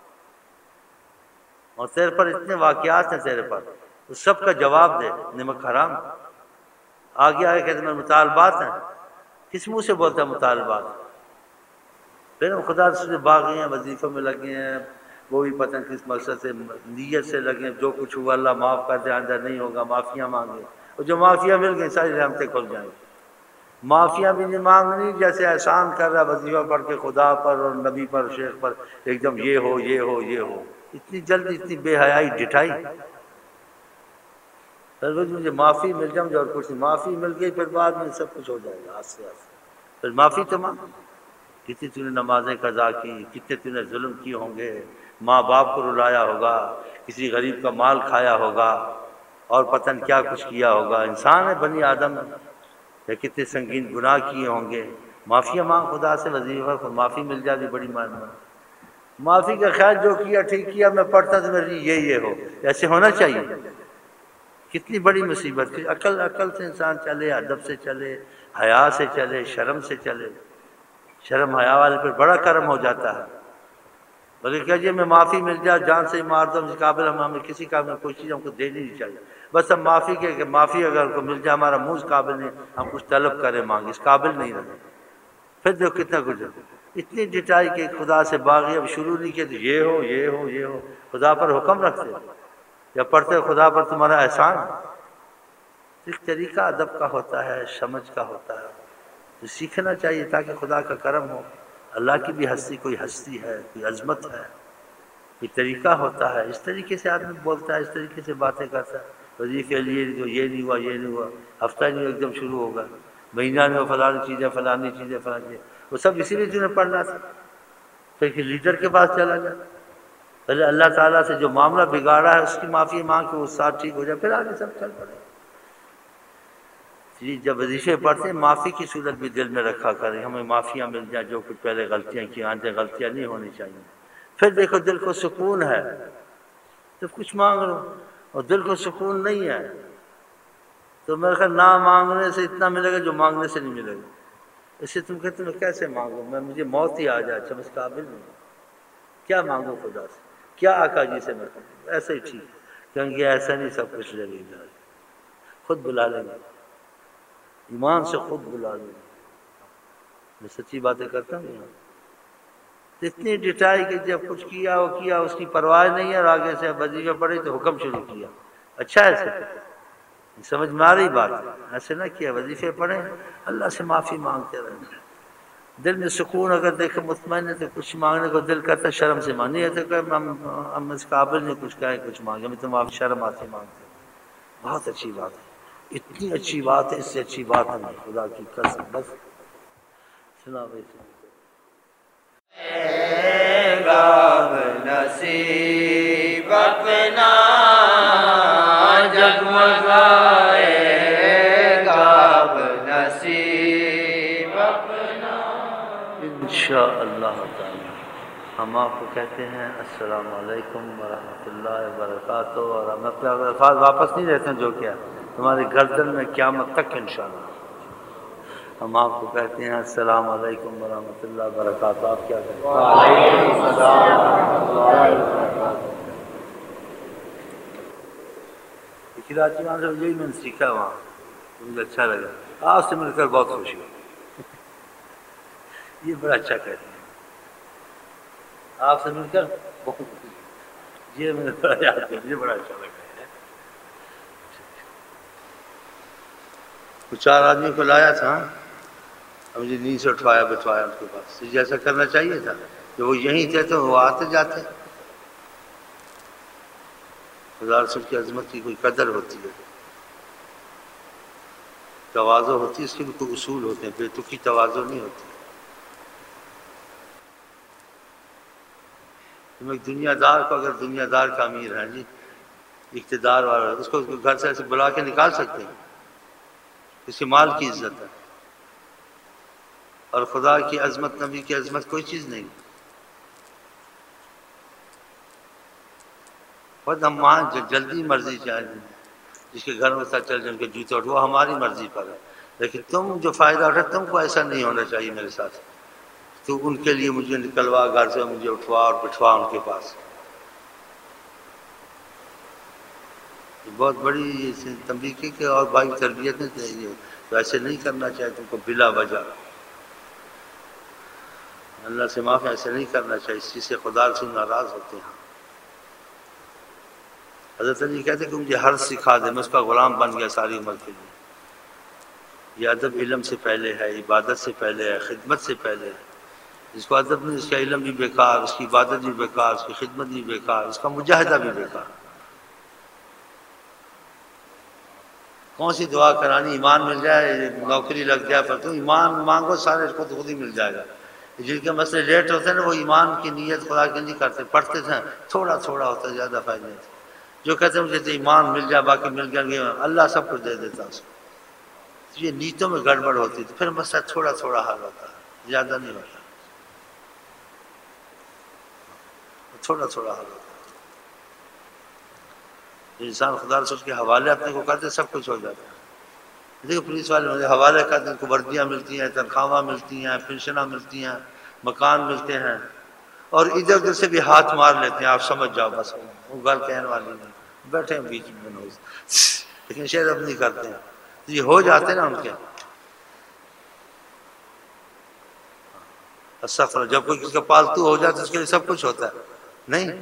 اور تیرے پر اتنے واقعات ہیں، تیرے پر اس سب کا جواب دے، نمک حرام، آگے آگے کہتے ہیں مطالبات ہیں، کس منہ سے بولتا ہے مطالبات، پھر ہم خدا سے باغی ہیں، وظیفوں میں لگے ہیں، وہ بھی پتہ کس مقصد سے، نیت سے لگے، جو کچھ ہوا اللہ معاف کر دے، آئندہ نہیں ہوگا، معافیاں مانگے، اور جو معافیاں مل گئی ساری رحمتیں کھل جائیں گی، معافیاں بھی نہیں مانگنی، جیسے احسان کر رہا وظیفہ پڑھ کے خدا پر اور نبی پر شیخ پر، ایک دم یہ ہو یہ ہو یہ ہو، اتنی جلدی اتنی بے حیائی ڈٹھائی، مجھے معافی مل جائے مجھے اور کچھ نہیں، معافی مل گئی پھر بعد میں سب کچھ ہو جائے گا آہستہ آہستہ. پھر معافی تو مانگ، کتنی تو نے نمازیں قضا کی، کتنے تو نے ظلم کیے ہوں گے، ماں باپ کو رلایا ہوگا، کسی غریب کا مال کھایا ہوگا، اور پتہ نہیں کیا کچھ کیا ہوگا. انسان ہے، بنی آدم ہے، یا کتنے سنگین گناہ کیے ہوں گے. معافی مانگ خدا سے، وظیفہ پر معافی مل جائے بڑی معافی کا خیال جو کیا ٹھیک کیا، میں پڑھتا تو میری یہ ہو، ایسے ہونا چاہیے. کتنی بڑی مصیبت ہے. عقل سے انسان چلے، ادب سے چلے، حیا سے چلے، شرم سے چلے. شرم حیا والے پہ بڑا کرم ہو جاتا ہے. بلکہ کہ جی میں معافی مل جائے جان سے مار دو، اس قابل ہمیں کسی قابل کوئی چیز ہم کو دینی نہیں چاہیے. بس ہم معافی کے کہ معافی اگر کو مل جائے، ہمارا منہ اس قابل نہیں، ہم کچھ طلب کریں مانگے، اس قابل نہیں رہے. پھر دیکھو کتنا کچھ اتنی ڈٹائی کہ خدا سے باغی اب شروع نہیں کیا تو یہ ہو یہ ہو یہ ہو. خدا پر حکم رکھتے یا پڑھتے خدا پر تمہارا احسان. ایک طریقہ ادب کا ہوتا ہے، سمجھ کا ہوتا ہے، تو سیکھنا چاہیے تاکہ خدا کا کرم ہو. اللہ کی بھی ہستی، کوئی ہستی ہے، کوئی عظمت ہے، کوئی طریقہ ہوتا ہے. اس طریقے سے آدمی بولتا ہے، اس طریقے سے باتیں کرتا ہے. وظیفے لیے جو یہ نہیں ہوا یہ نہیں ہوا، ہفتہ نہیں ایک دم شروع ہوگا، مہینہ میں فلانی چیزیں فلانی چیزیں فلانی چیزیں، وہ سب اسی لیے تمہیں پڑھنا تھا. پھر لیڈر کے پاس چلا جائے، پہلے اللہ تعالیٰ سے جو معاملہ بگاڑا ہے اس کی معافی مانگ کے وہ ساتھ ٹھیک ہو جائے، پھر آگے سب چل پڑے. جب وظیفے پڑھتے ہیں معافی کی صورت بھی دل میں رکھا کریں، ہمیں معافیاں مل جائیں جو کچھ پہلے غلطیاں کی، آنچہ غلطیاں نہیں ہونی چاہیے. پھر دیکھو دل کو سکون ہے تو کچھ مانگ لو، اور دل کو سکون نہیں ہے تو میرے خیال نہ مانگنے سے اتنا ملے گا جو مانگنے سے نہیں ملے گا. اس سے تم کہتے میں کیسے مانگوں، میں مجھے موت ہی آ جائے، اچھا میں اس قابل نہیں ہوں، کیا مانگوں خدا سے، کیا آقا جی سے میں کہوں. ایسا ہی ٹھیک ہے، کیونکہ ایسا نہیں سب کچھ لگے گا، خود بلا لیں گے، ایمان سے خود بلا لیں گے. میں سچی باتیں کرتا ہوں. اتنی ڈٹائی کہ جب کچھ کیا وہ کیا، اس کی پرواہ نہیں ہے، اور آگے سے وظیفہ پڑھی تو حکم شروع کیا. اچھا ایسے سمجھ میں آ رہی بات، ایسے نہ کیا. وظیفے پڑھیں، اللہ سے معافی مانگتے رہیں، دل میں سکون. اگر دیکھیں مطمئن ہے تو کچھ مانگنے کو دل کرتا، شرم سے مانی ہے تو کہ ہم اس قابل نہیں کچھ کہیں کچھ مانگے، ہمیں تو معافی شرم آتی مانگتے. بہت اچھی بات ہے، اتنی اچھی بات ہے، اس سے اچھی بات نہیں خدا کی قسم. بس سنا بھائی گاب نصیب اپنا جگمگائے گاب نصیب اپنا. انشاءاللہ تعالی ہم آپ کو کہتے ہیں السلام علیکم ورحمۃ اللہ وبرکاتہ. اور ہم اپنے الفاظ واپس نہیں لیتے ہیں، جو کیا تمہاری گردن میں قیامت تک انشاءاللہ. ہم آپ کو کہتے ہیں السلام علیکم ورحمۃ اللہ وبرکاتہ. آپ کیا کہتے ہیں؟ وعلیکم السلام ورحمۃ اللہ وبرکاتہ. کراچی وہاں سے یہی میں نے سیکھا، وہاں مجھے اچھا لگا، آپ سے مل کر بہت خوشی ہوئی. یہ بڑا اچھا کہتے ہیں، آپ سے مل کر بہت خوشی، یہ میں بڑا یاد کر، یہ بڑا اچھا لگا. کچھ 4 آدمی کو لایا تھا، مجھے نیند سے اٹھوایا بٹھوایا ان کے پاس. جیسا کرنا چاہیے تھا کہ وہ یہیں تھے تو وہ آتے جاتے. خدا رسول کی عظمت کی کوئی قدر ہوتی ہے، تواضع ہوتی ہے، اس کے بھی کوئی اصول ہوتے ہیں، بے تکی تواضع نہیں ہوتی. تم ایک دنیا دار کو، اگر دنیا دار کا امیر ہے جی، اقتدار والا، اس کو گھر سے ایسے بلا کے نکال سکتے ہیں؟ اس کے مال کی عزت ہے، اور خدا کی عظمت، نبی کی عظمت کوئی چیز نہیں. خود ہم وہاں جلدی مرضی چاہیے، جس کے گھر میں ساتھ چل جن کے جوتے اٹھو، ہماری مرضی پر ہے. لیکن تم جو فائدہ اٹھا، تم کو ایسا نہیں ہونا چاہیے میرے ساتھ. تو ان کے لیے مجھے نکلوا گھر سے، مجھے اٹھوا اور بٹھوا ان کے پاس. بہت بڑی تنبیہ کی کہ اور بھائی تربیت نہیں چاہیے، تو ایسے نہیں کرنا چاہیے تم کو بلا وجہ. اللہ سے معاف، ایسے نہیں کرنا چاہیے، اس چیز سے خدا رسول ناراض ہوتے ہیں. حضرت علی کہتے کہ مجھے ہر سکھا دے، میں اس کا غلام بن گیا ساری عمر کے لیے. یہ ادب علم سے پہلے ہے، عبادت سے پہلے ہے، خدمت سے پہلے ہے. جس کو ادب نہیں، اس کا علم بھی بیکار، اس کی عبادت بھی بیکار، اس کی خدمت بھی بیکار، اس کا مجاہدہ بھی بیکار. کون سی دعا کرانی؟ ایمان مل جائے، نوکری لگ جائے، پر تم ایمان مانگو سارے خود ہی مل جائے گا۔ جن کے مسئلے لیٹ ہوتے ہیں نا وہ ایمان کی نیت خدا کی نہیں کرتے، پڑھتے تھے تھوڑا تھوڑا ہوتا ہے، زیادہ فائدہ نہیں۔ جو کہتے ہیں مجھے تو ایمان مل جائے باقی مل گیا، اللہ سب کچھ دے دیتا اس کو۔ یہ نیتوں میں گڑبڑ ہوتی تو پھر مسئلہ تھوڑا تھوڑا حل ہوتا ہے، زیادہ نہیں ہوتا، تھوڑا تھوڑا حل ہوتا ہے۔ انسان خدا رسول کے حوالے اپنے کو کرتے سب کچھ ہو جاتا ہے۔ دیکھو پولیس والے مجھے حوالے کرتے ہیں، ان کو وردیاں ملتی ہیں، تنخواہیں ملتی ہیں، پنشنیں ملتی ہیں، مکان ملتے ہیں، اور ادھر ادھر سے بھی ہاتھ مار لیتے ہیں، آپ سمجھ جاؤ بس وہ گھر کہنے والی نہیں، بیٹھے ہیں بیچ میں نوز، لیکن شیر اب نہیں کرتے ہیں، تو یہ ہو جاتے ہیں نا ان کے۔ استغفر، جب کوئی کسی کا پالتو ہو جاتا ہے اس کے لیے سب کچھ ہوتا ہے، نہیں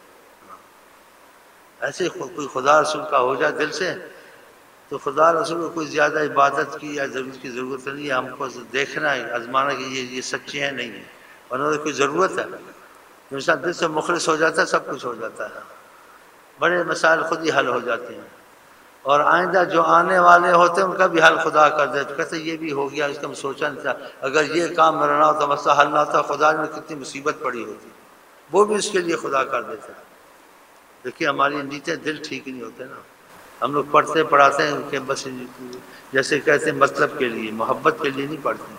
ایسے کوئی خدا رسول کا ہو جائے دل سے تو خدا رسول کو کوئی زیادہ عبادت کی یا ضرورت کی ضرورت نہیں ہے، ہم کو دیکھنا ہے، آزمانا کہ یہ سچے ہیں نہیں ہے، ورنہ کوئی ضرورت ہے۔ جو انسان دل سے مخلص ہو جاتا ہے سب کچھ ہو جاتا ہے، بڑے مسائل خود ہی حل ہو جاتے ہیں، اور آئندہ جو آنے والے ہوتے ہیں ان کا بھی حل خدا کر دیتے، کہتے یہ بھی ہو گیا، اس کا ہم سوچا نہیں تھا، اگر یہ کام میرا نہ ہوتا مسئلہ حل نہ ہوتا، خدا نے کتنی مصیبت پڑی ہوتی، وہ بھی اس کے لیے خدا کر دیتا ہے۔ دیکھیے ہماری نیتیں دل ٹھیک نہیں ہوتے نا، ہم لوگ پڑھتے پڑھاتے ہیں کہ بس جیسے کہتے ہیں مطلب کے لیے، محبت کے لیے نہیں پڑھتے۔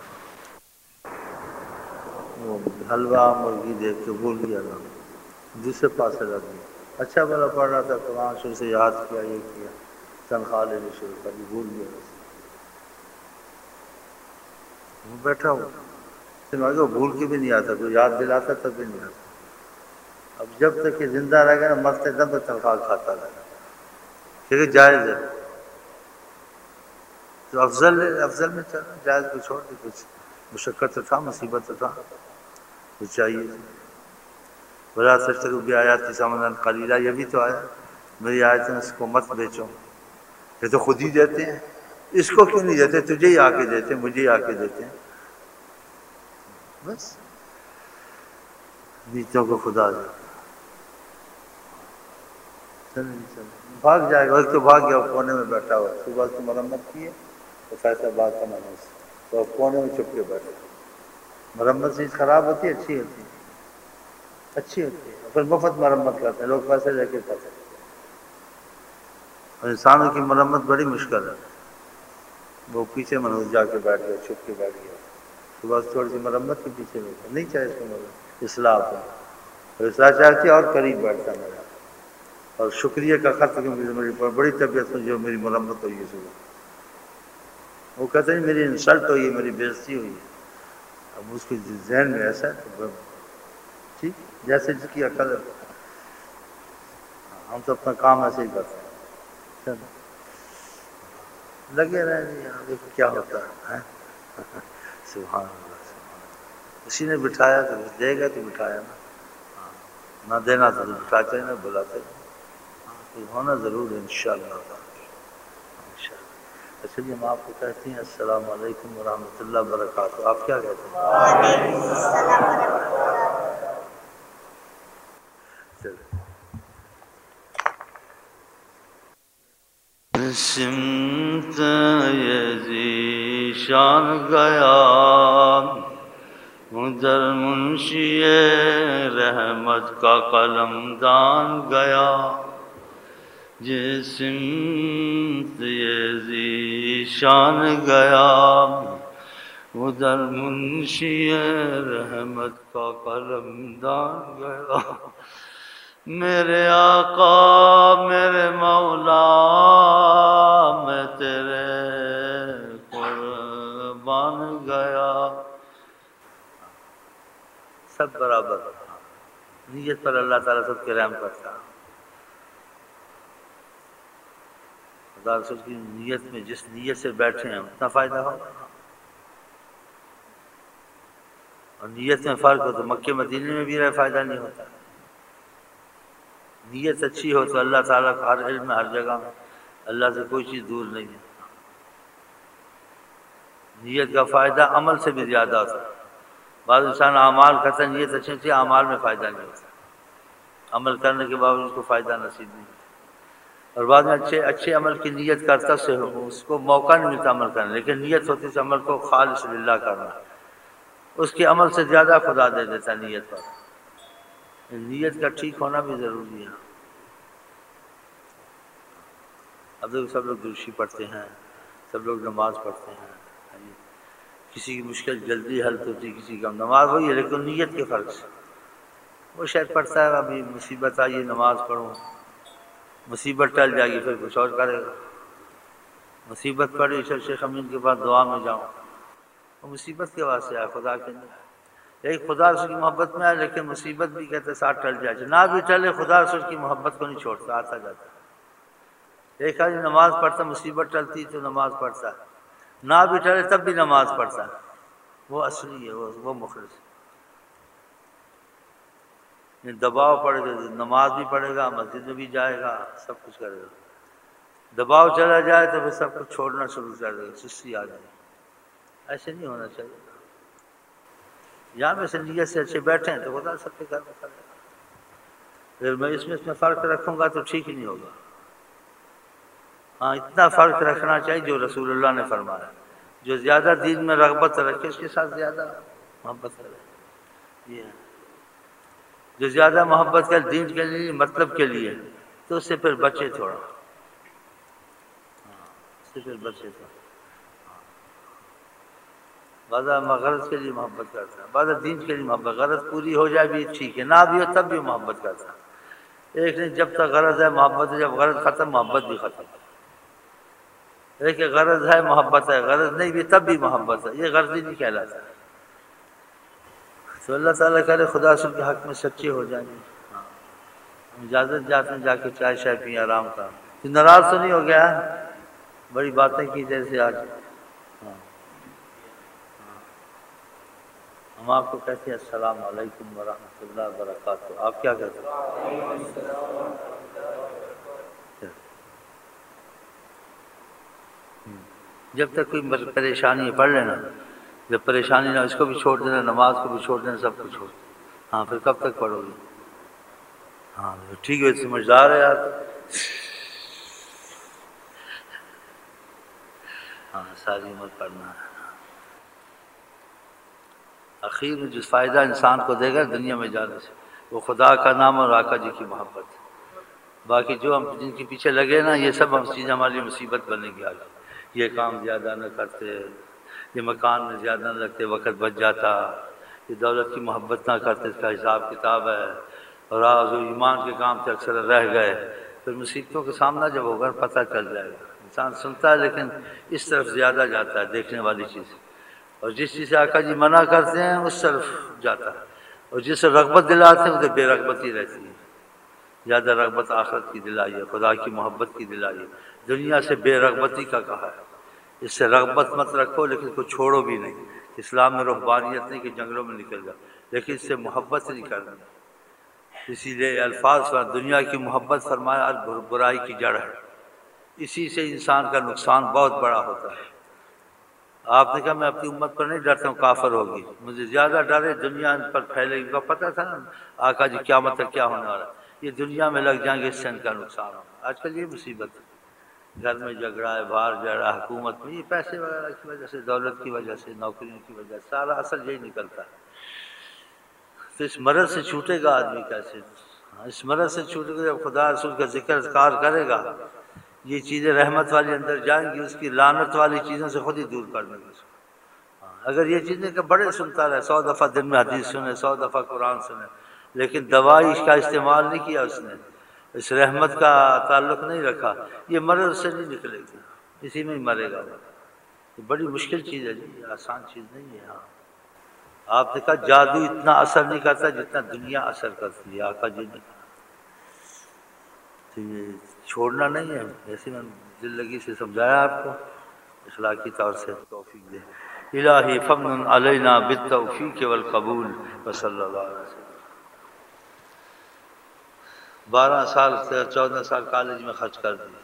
وہ حلوہ مرغی دیکھ کے بھول گیا نا، دوسرے پاس لگا دیا، اچھا بڑا پڑھ رہا تھا قرآن شروع سے یاد کیا، یہ کیا، تنخواہ لینے شروع کر دی، بھول گیا، وہ بیٹھا ہوا بھول کے بھی نہیں آتا، کوئی یاد دلاتا تب بھی نہیں آتا۔ اب جب تک یہ زندہ رہ گا نا، مرتے دم تک تنخواہ کھاتا رہے، کیونکہ جائز ہے تو افضل میں چلنا، جائز کو چھوڑ دے، کچھ مشقت اٹھا، مصیبت اٹھا، کچھ چاہیے۔ بلا تشتروا بآیاتی ثمنا قلیلا، یہ بھی تو آیا میری آیتیں اس کو مت بیچو، یہ تو خود ہی دیتے ہیں، اس کو کیوں نہیں دیتے؟ تجھے ہی آ کے دیتے ہیں، مجھے ہی آ کے دیتے ہیں، بس نیتوں کو خدا دے۔ بھاگ جائے گا، ایک تو بھاگ گیا کونے میں بیٹھا ہوا، صبح کی مرمت کی ہے تو فیصلہ بات کا نماز، تو کونے میں چھپ کے بیٹھے۔ مرمت چیز خراب ہوتی ہے اچھی ہوتی ہے، اچھی ہوتی ہے، پھر مفت مرمت کرتے ہیں لوگ، پیسے لے کے کرتے ہیں، اور انسانوں کی مرمت بڑی مشکل ہے۔ وہ پیچھے منوج جا کے بیٹھ گیا، چھپ کے بیٹھ گیا، صبح سے تھوڑی سی مرمت کے پیچھے بیٹھا، نہیں چاہے اس کو مرمت، اصلاح کو اصلاح چاہتی ہے، اور قریب بیٹھتا میرا، اور شکریہ کا خط کہ میری بڑی طبیعت میں جو میری مرمت ہوئی ہے صبح، وہ کہتے ہیں میری انسلٹ ہوئی ہے، میری بےزتی ہوئی ہے، اب اس کے ذہن میں ایسا ہے تو ٹھیک جیسے جس کی عقل ہے، ہم تو اپنا کام ایسے ہی کرتے ہیں، چلو لگے رہے یہاں، دیکھو کیا ہوتا ہے۔ سبحان اللہ، اسی نے بٹھایا تو دے گا، تو بٹھایا نا، نہ دینا تو بٹھاتے نہ بلاتے، ہونا ضرور ہے انشاءاللہ۔ اچھا جی، ہم آپ کو کہتے ہیں السلام علیکم ورحمۃ اللہ وبرکاتہ، آپ کیا کہتے ہیں؟ وعلیکم السلام ورحمۃ اللہ۔ سمت یزیشان گیا، ادھر منشی رحمت کا قلم دان گیا، جس سمت یزیشان گیا، ادھر منشی رحمت کا قلم دان گیا، میرے آقا میرے مولا میں تیرے قربان گیا۔ سب برابر، نیت پر اللہ تعالیٰ سب کے رحم کرتا ہے۔ خدا رسول کی نیت میں جس نیت سے بیٹھے ہیں اتنا فائدہ ہوگا، اور نیت میں فرق ہو تو مکے مدینے میں بھی رہے فائدہ نہیں ہوتا۔ نیت اچھی ہو تو اللہ تعالیٰ کا ہر علم میں، ہر جگہ میں، اللہ سے کوئی چیز دور نہیں ہے۔ نیت کا فائدہ عمل سے بھی زیادہ ہوتا ہے۔ بعض انسان اعمال کرتا ہے، نیت اچھی ہوتی ہے، اعمال میں فائدہ نہیں ہوتا، عمل کرنے کے باوجود اس کو فائدہ نصیب نہیں ہوتا۔ اور بعد میں اچھے عمل کی نیت کرتا سے ہو، اس کو موقع نہیں ملتا عمل کرنے، لیکن نیت ہوتی ہے عمل کو خالص للہ کرنا، اس کے عمل سے زیادہ خدا دے دیتا نیت پر۔ نیت کا ٹھیک ہونا بھی ضروری ہے۔ اب دیکھو سب لوگ درشی پڑھتے ہیں، سب لوگ نماز پڑھتے ہیں، کسی کی مشکل جلدی حل ہوتی ہے، کسی کا نماز وہی ہے لیکن نیت کے فرق سے۔ وہ شاید پڑھتا ہے ابھی مصیبت آئی ہے نماز پڑھوں، مصیبت ٹل جائے گی پھر کچھ اور کرے گا۔ مصیبت پڑی شیخ امین کے پاس دعا میں جاؤں، وہ مصیبت کے واسطے آئے، خدا کے نہیں۔ ایک خدا رسول کی محبت میں آئے لیکن مصیبت بھی کہتے ساتھ ٹل جائے، نہ بھی ٹلے خدا رسول کی محبت کو نہیں چھوڑتا، آتا جاتا۔ ایک آدمی نماز پڑھتا مصیبت ٹلتی تو نماز پڑھتا، نہ بھی ٹلے تب بھی نماز پڑھتا، وہ اصلی ہے، وہ مخلص ہے۔ دباؤ پڑے گا نماز بھی پڑھے گا، مسجد میں بھی جائے گا، سب کچھ کرے گا۔ دباؤ چلا جائے تو پھر سب کچھ چھوڑنا شروع کر دے گا، سستی آ جائے گی۔ ایسے نہیں ہونا چاہیے۔ یہاں میں سے نیت سے اچھے بیٹھے ہیں تو خدا سب کے گھر میں کر دے گا۔ اگر میں اس میں فرق رکھوں گا تو ٹھیک ہی نہیں ہوگا۔ ہاں اتنا فرق رکھنا چاہیے جو رسول اللہ نے فرمایا، جو زیادہ دین میں رغبت رکھے اس کے ساتھ زیادہ محبت کرے، یہ ہے۔ جو زیادہ محبت کرے دین کے لیے مطلب کے لیے تو اس سے پھر بچے تھوڑا، اس سے پھر بچے تھوڑا۔ بعض غرض کے لیے محبت کرتا ہے، بعض دین کے لیے محبت، غرض پوری ہو جائے بھی ٹھیک ہے، نہ بھی ہو تب بھی محبت کرتا ہے۔ ایک نہیں جب تک غرض ہے محبت ہے، جب غرض ختم محبت بھی ختم۔ ایک غرض ہے محبت ہے، غرض نہیں بھی تب بھی محبت ہے، یہ غرض ہی نہیں کہلاتا۔ تو اللہ تعالیٰ کرے خدا رسول کے حق میں سچے ہو جائیں گے۔ ہم اجازت جاتے ہیں جا کے چائے شائے پی آرام کا۔ ناراض تو نہیں ہو گیا؟ بڑی باتیں کی جیسے آج۔ ہم آپ کو کہتے ہیں السلام علیکم ورحمۃ اللہ وبرکاتہ، آپ کیا کہتے ہیں؟ جب تک کوئی پریشانی پڑھ لینا، جب پریشانی نہ اس کو بھی چھوڑ دینا، نماز کو بھی چھوڑ دینا، سب کچھ چھوڑ دینا۔ ہاں پھر کب تک پڑھو گے؟ ہاں ٹھیک ہے، سمجھدار ہے یار۔ ہاں ساری عمر پڑھنا ہے۔ اخیر میں جو فائدہ انسان کو دے گا دنیا میں جانے سے وہ خدا کا نام اور آقا جی کی محبت۔ باقی جو ہم جن کے پیچھے لگے نا یہ سب ہم چیزیں ہماری مصیبت بنے گی آگے۔ یہ کام زیادہ نہ کرتے، یہ مکان میں زیادہ نہ لگتے، وقت بچ جاتا، یہ دولت کی محبت نہ کرتے، اس کا حساب کتاب ہے، اور آج ایمان کے کام سے اکثر رہ گئے۔ پھر مصیبتوں کا سامنا جب ہوگا پتہ چل جائے گا۔ انسان سنتا ہے لیکن اس طرف زیادہ جاتا ہے دیکھنے والی چیز، اور جس چیز سے آقا جی منع کرتے ہیں اس طرف جاتا ہے، اور جس سے رغبت دلاتے ہیں اسے بے رغبتی رہتی ہے۔ زیادہ رغبت آخرت کی دلائیے، خدا کی محبت کی دلائیے، دنیا سے بے رغبتی کا کہا ہے۔ اس سے رغبت مت رکھو لیکن کو چھوڑو بھی نہیں۔ اسلام میں رہبانیت نہیں کہ جنگلوں میں نکل جا، لیکن اس سے محبت نہیں کرنا۔ اسی لیے الفاظ پر دنیا کی محبت فرمایا برائی کی جڑ ہے، اسی سے انسان کا نقصان بہت بڑا ہوتا ہے۔ آپ نے کہا میں اپنی امت پر نہیں ڈرتا ہوں کافر ہوگی، مجھے زیادہ ڈر ہے دنیا ان پر پھیلے گی۔ کا پتہ تھا نا آقا جی قیامت تک کیا ہونے والا ہے، یہ دنیا میں لگ جائیں گے، اس سے ان کا نقصان ہوگا۔ آج کل یہ مصیبت ہے، گھر میں جھگڑا ہے، باہر جھگڑا، حکومت میں یہ پیسے وغیرہ کی وجہ سے، دولت کی وجہ سے، نوکریوں کی وجہ سے، سارا اثر یہی نکلتا ہے۔ تو اس مرض سے چھوٹے گا آدمی کیسے؟ اس مرض سے چھوٹے گا جب خدا رسول کا ذکر اذکار کرے گا، یہ چیزیں رحمت والی اندر جائیں گی، اس کی لعنت والی چیزوں سے خود ہی دور کر دیں گے۔ اگر یہ چیزیں کہ بڑے سنتا رہے، 100 دفعہ دن میں حدیث سنے، 100 دفعہ قرآن سنے، لیکن دوائی اس کا استعمال نہیں کیا، اس نے اس رحمت کا تعلق نہیں رکھا، یہ مرض سے نہیں نکلے گی، اسی میں ہی مرے گا۔ یہ بڑی مشکل چیز ہے جی، آسان چیز نہیں ہے۔ ہاں آپ نے کہا جادو اتنا اثر نہیں کرتا جتنا دنیا اثر کرتی ہے، آقا جی نے کہا۔ تو یہ چھوڑنا نہیں ہے، جیسے میں دل لگی سے سمجھایا آپ کو، اخلاقی طور سے توفیق دے۔ الہی فمن علینا بالتوفیق والقبول وصلی اللہ علیہ وسلم۔ 12 سال 14 سال کالج میں خرچ کر دی،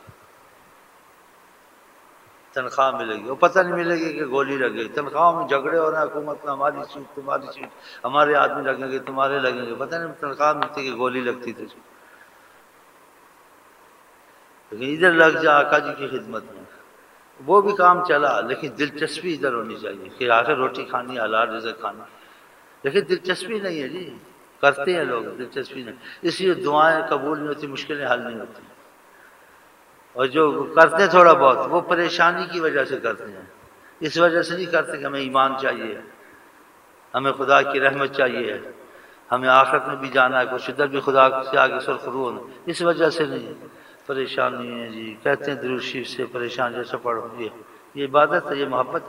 تنخواہ ملے گی، وہ پتہ نہیں ملے گی کہ گولی لگ گئی۔ تنخواہوں میں جھگڑے ہو رہے ہیں حکومت میں، ہماری سیٹ تمہاری سیٹ، ہمارے آدمی لگیں گے تمہارے لگیں گے، پتہ نہیں تنخواہ ملتی کہ گولی لگتی تھی۔ لیکن ادھر لگ جا آقا جی کی خدمت میں، وہ بھی کام چلا، لیکن دلچسپی ادھر ہونی چاہیے کہ آخر روٹی کھانی، حلال رزق کھانا، لیکن دلچسپی نہیں ہے جی، کرتے ہیں لوگ، دلچسپی نہیں، اس لیے دعائیں قبول نہیں ہوتی، مشکلیں حل نہیں ہوتی، اور جو کرتے ہیں تھوڑا بہت وہ پریشانی کی وجہ سے کرتے ہیں، اس وجہ سے نہیں کرتے کہ ہمیں ایمان چاہیے، ہمیں خدا کی رحمت چاہیے، ہمیں آخرت میں بھی جانا ہے، کچھ ادھر بھی خدا سے آگے سرخرو ہونا، اس وجہ سے نہیں، پریشانی ہے جی، کہتے ہیں درود شریف سے پریشان جیسا پڑھو، یہ عبادت ہے، یہ محبت ہے،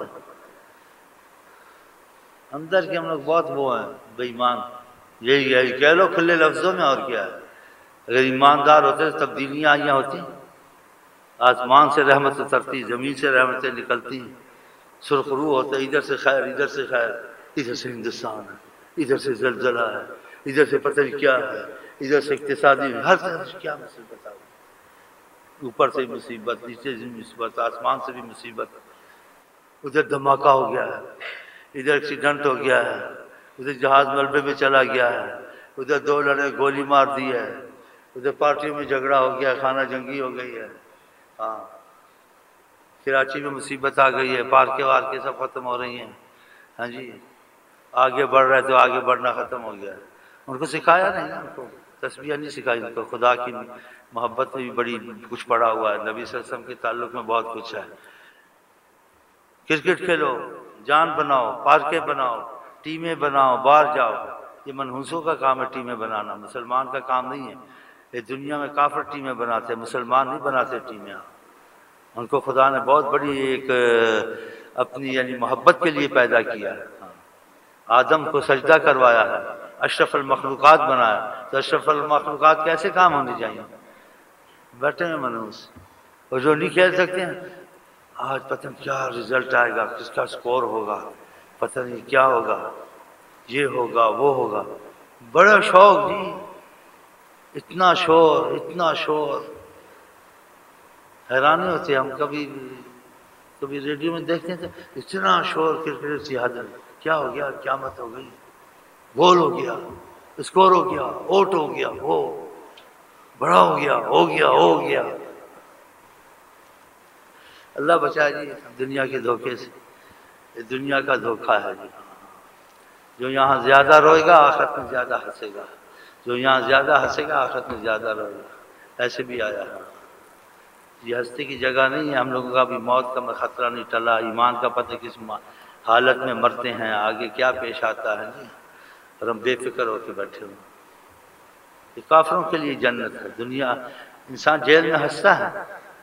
اندر کے ہم لوگ بہت وہ ہیں بے ایمان، یہی کہہ لو کھلے لفظوں میں، اور کیا ہے، اگر ایماندار ہوتے تو تبدیلیاں آئیاں ہوتی، آسمان سے رحمت اترتی، زمین سے رحمتیں نکلتی، سرخرو ہوتے، ادھر سے خیر، ادھر سے خیر، ادھر سے ہندوستان ہے، ادھر سے زلزلہ ہے، ادھر سے پتہ نہیں کیا ہے، ادھر سے اقتصادی، ہر طرف سے کیا مصیبت آ گئی، اوپر سے مصیبت، نیچے سے مصیبت، آسمان سے بھی مصیبت، ادھر دھماکہ ہو گیا ہے، ادھر ایکسیڈنٹ ہو گیا ہے، ادھر جہاز ملبے میں چلا گیا ہے، ادھر 2 لڑے گولی مار دی ہے، ادھر پارٹیوں میں جھگڑا ہو گیا، خانہ جنگی ہو گئی ہے، ہاں کراچی میں مصیبت آ گئی ہے، پارکیں وارکیں سب ختم ہو رہی ہیں، ہاں جی آگے بڑھ رہے تو آگے بڑھنا ختم ہو گیا، ان کو سکھایا نہیں نا، ان کو تسبیح نہیں سکھائی، ان کو خدا کی محبت میں بھی بڑی کچھ پڑا ہوا ہے، نبی صلی اللہ علیہ وسلم کے تعلق میں بہت کچھ ہے، کرکٹ کھیلو، جان بناؤ، پارکیں بناؤ، ٹیمیں بناؤ، باہر جاؤ، یہ منحوسوں کا کام ہے ٹیمیں بنانا، مسلمان کا کام نہیں ہے، یہ دنیا میں کافر ٹیمیں بناتے ہیں، مسلمان نہیں بناتے ٹیمیں، ان کو خدا نے بہت بڑی ایک اپنی یعنی محبت کے لیے پیدا کیا ہے، آدم کو سجدہ کروایا ہے، اشرف المخلوقات بنایا، تو اشرف المخلوقات کیسے کام ہونے چاہیے، بیٹھے ہیں منحوس، اور جو نہیں کھیل سکتے ہیں، آج پتہ نہیں کیا رزلٹ آئے گا، کس کا سکور ہوگا، پتہ نہیں کیا ہوگا، یہ ہوگا وہ ہوگا، بڑا شوق جی، اتنا شور، اتنا شور، حیرانی ہوتی ہے، ہم کبھی ریڈیو میں دیکھتے ہیں تو اتنا شور، کرکٹ سے حد نہیں، کیا ہو گیا، قیامت ہو گئی، گول ہو گیا، اسکور ہو گیا، اوٹ ہو گیا، وہ بڑا ہو گیا، ہو گیا، ہو گیا، اللہ بچائے جی دنیا کے دھوکے سے، یہ دنیا کا دھوکہ ہے جی، جو یہاں زیادہ روئے گا آخرت میں زیادہ ہنسے گا، جو یہاں زیادہ ہنسے گا آخرت میں زیادہ روئے گا، ایسے بھی آیا ہے، یہ ہستی کی جگہ نہیں ہے، ہم لوگوں کا بھی موت کا خطرہ نہیں ٹلا، ایمان کا پتہ کس حالت میں مرتے ہیں، آگے کیا پیش آتا ہے جی، اور ہم بے فکر ہو کے بیٹھے ہوئے، یہ کافروں کے لیے جنت ہے، دنیا انسان جیل میں ہنستا ہے،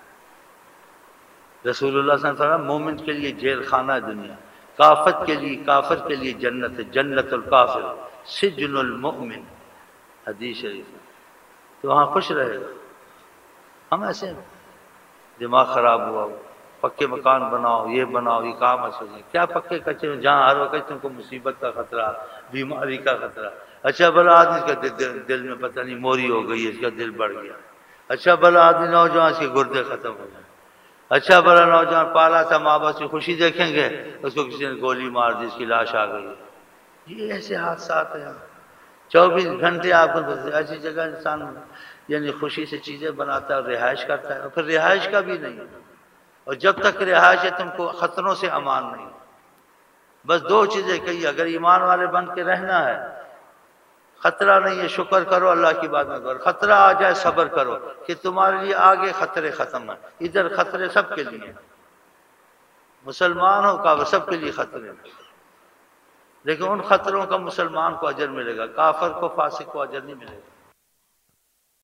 رسول اللہ صلی اللہ علیہ وسلم مومن کے لیے جیل خانہ ہے دنیا، کافر کے لیے جنت ہے، جنت الکافر سجن المؤمن، حدیث شریف ہے، تو وہاں خوش رہے گا، ہم ایسے دماغ خراب ہوا، پکے مکان بناؤ، یہ بناؤ، یہ کام اچھا، کیا پکے کچے میں، جہاں ہر وقت تم کو مصیبت کا خطرہ، بیماری کا خطرہ، اچھا بھلا آدمی کا دل میں پتہ نہیں موری ہو گئی ہے، اس کا دل بڑھ گیا، اچھا بھلا آدمی نوجوان اس کے گردے ختم ہو گئے، اچھا بھلا نوجوان پالا تھا، ماں باپ کی خوشی دیکھیں گے، اس کو کسی نے گولی مار دی، اس کی لاش آ گئی، یہ ایسے حادثات ہیں، 24 گھنٹے آپ کو ایسی جگہ انسان یعنی خوشی سے چیزیں بناتا ہے اور رہائش کرتا ہے، اور پھر رہائش کا بھی نہیں، اور جب تک رہائش ہے تم کو خطروں سے امان نہیں، بس 2 چیزیں کہی، اگر ایمان والے بن کے رہنا ہے، خطرہ نہیں ہے، شکر کرو اللہ کی بات میں کرو، خطرہ آ جائے صبر کرو کہ تمہارے لیے آگے خطرے ختم ہیں، ادھر خطرے سب کے لیے، مسلمان ہو کافر سب کے لیے خطرے ہیں، لیکن ان خطروں کا مسلمان کو اجر ملے گا، کافر کو فاسق کو اجر نہیں ملے گا،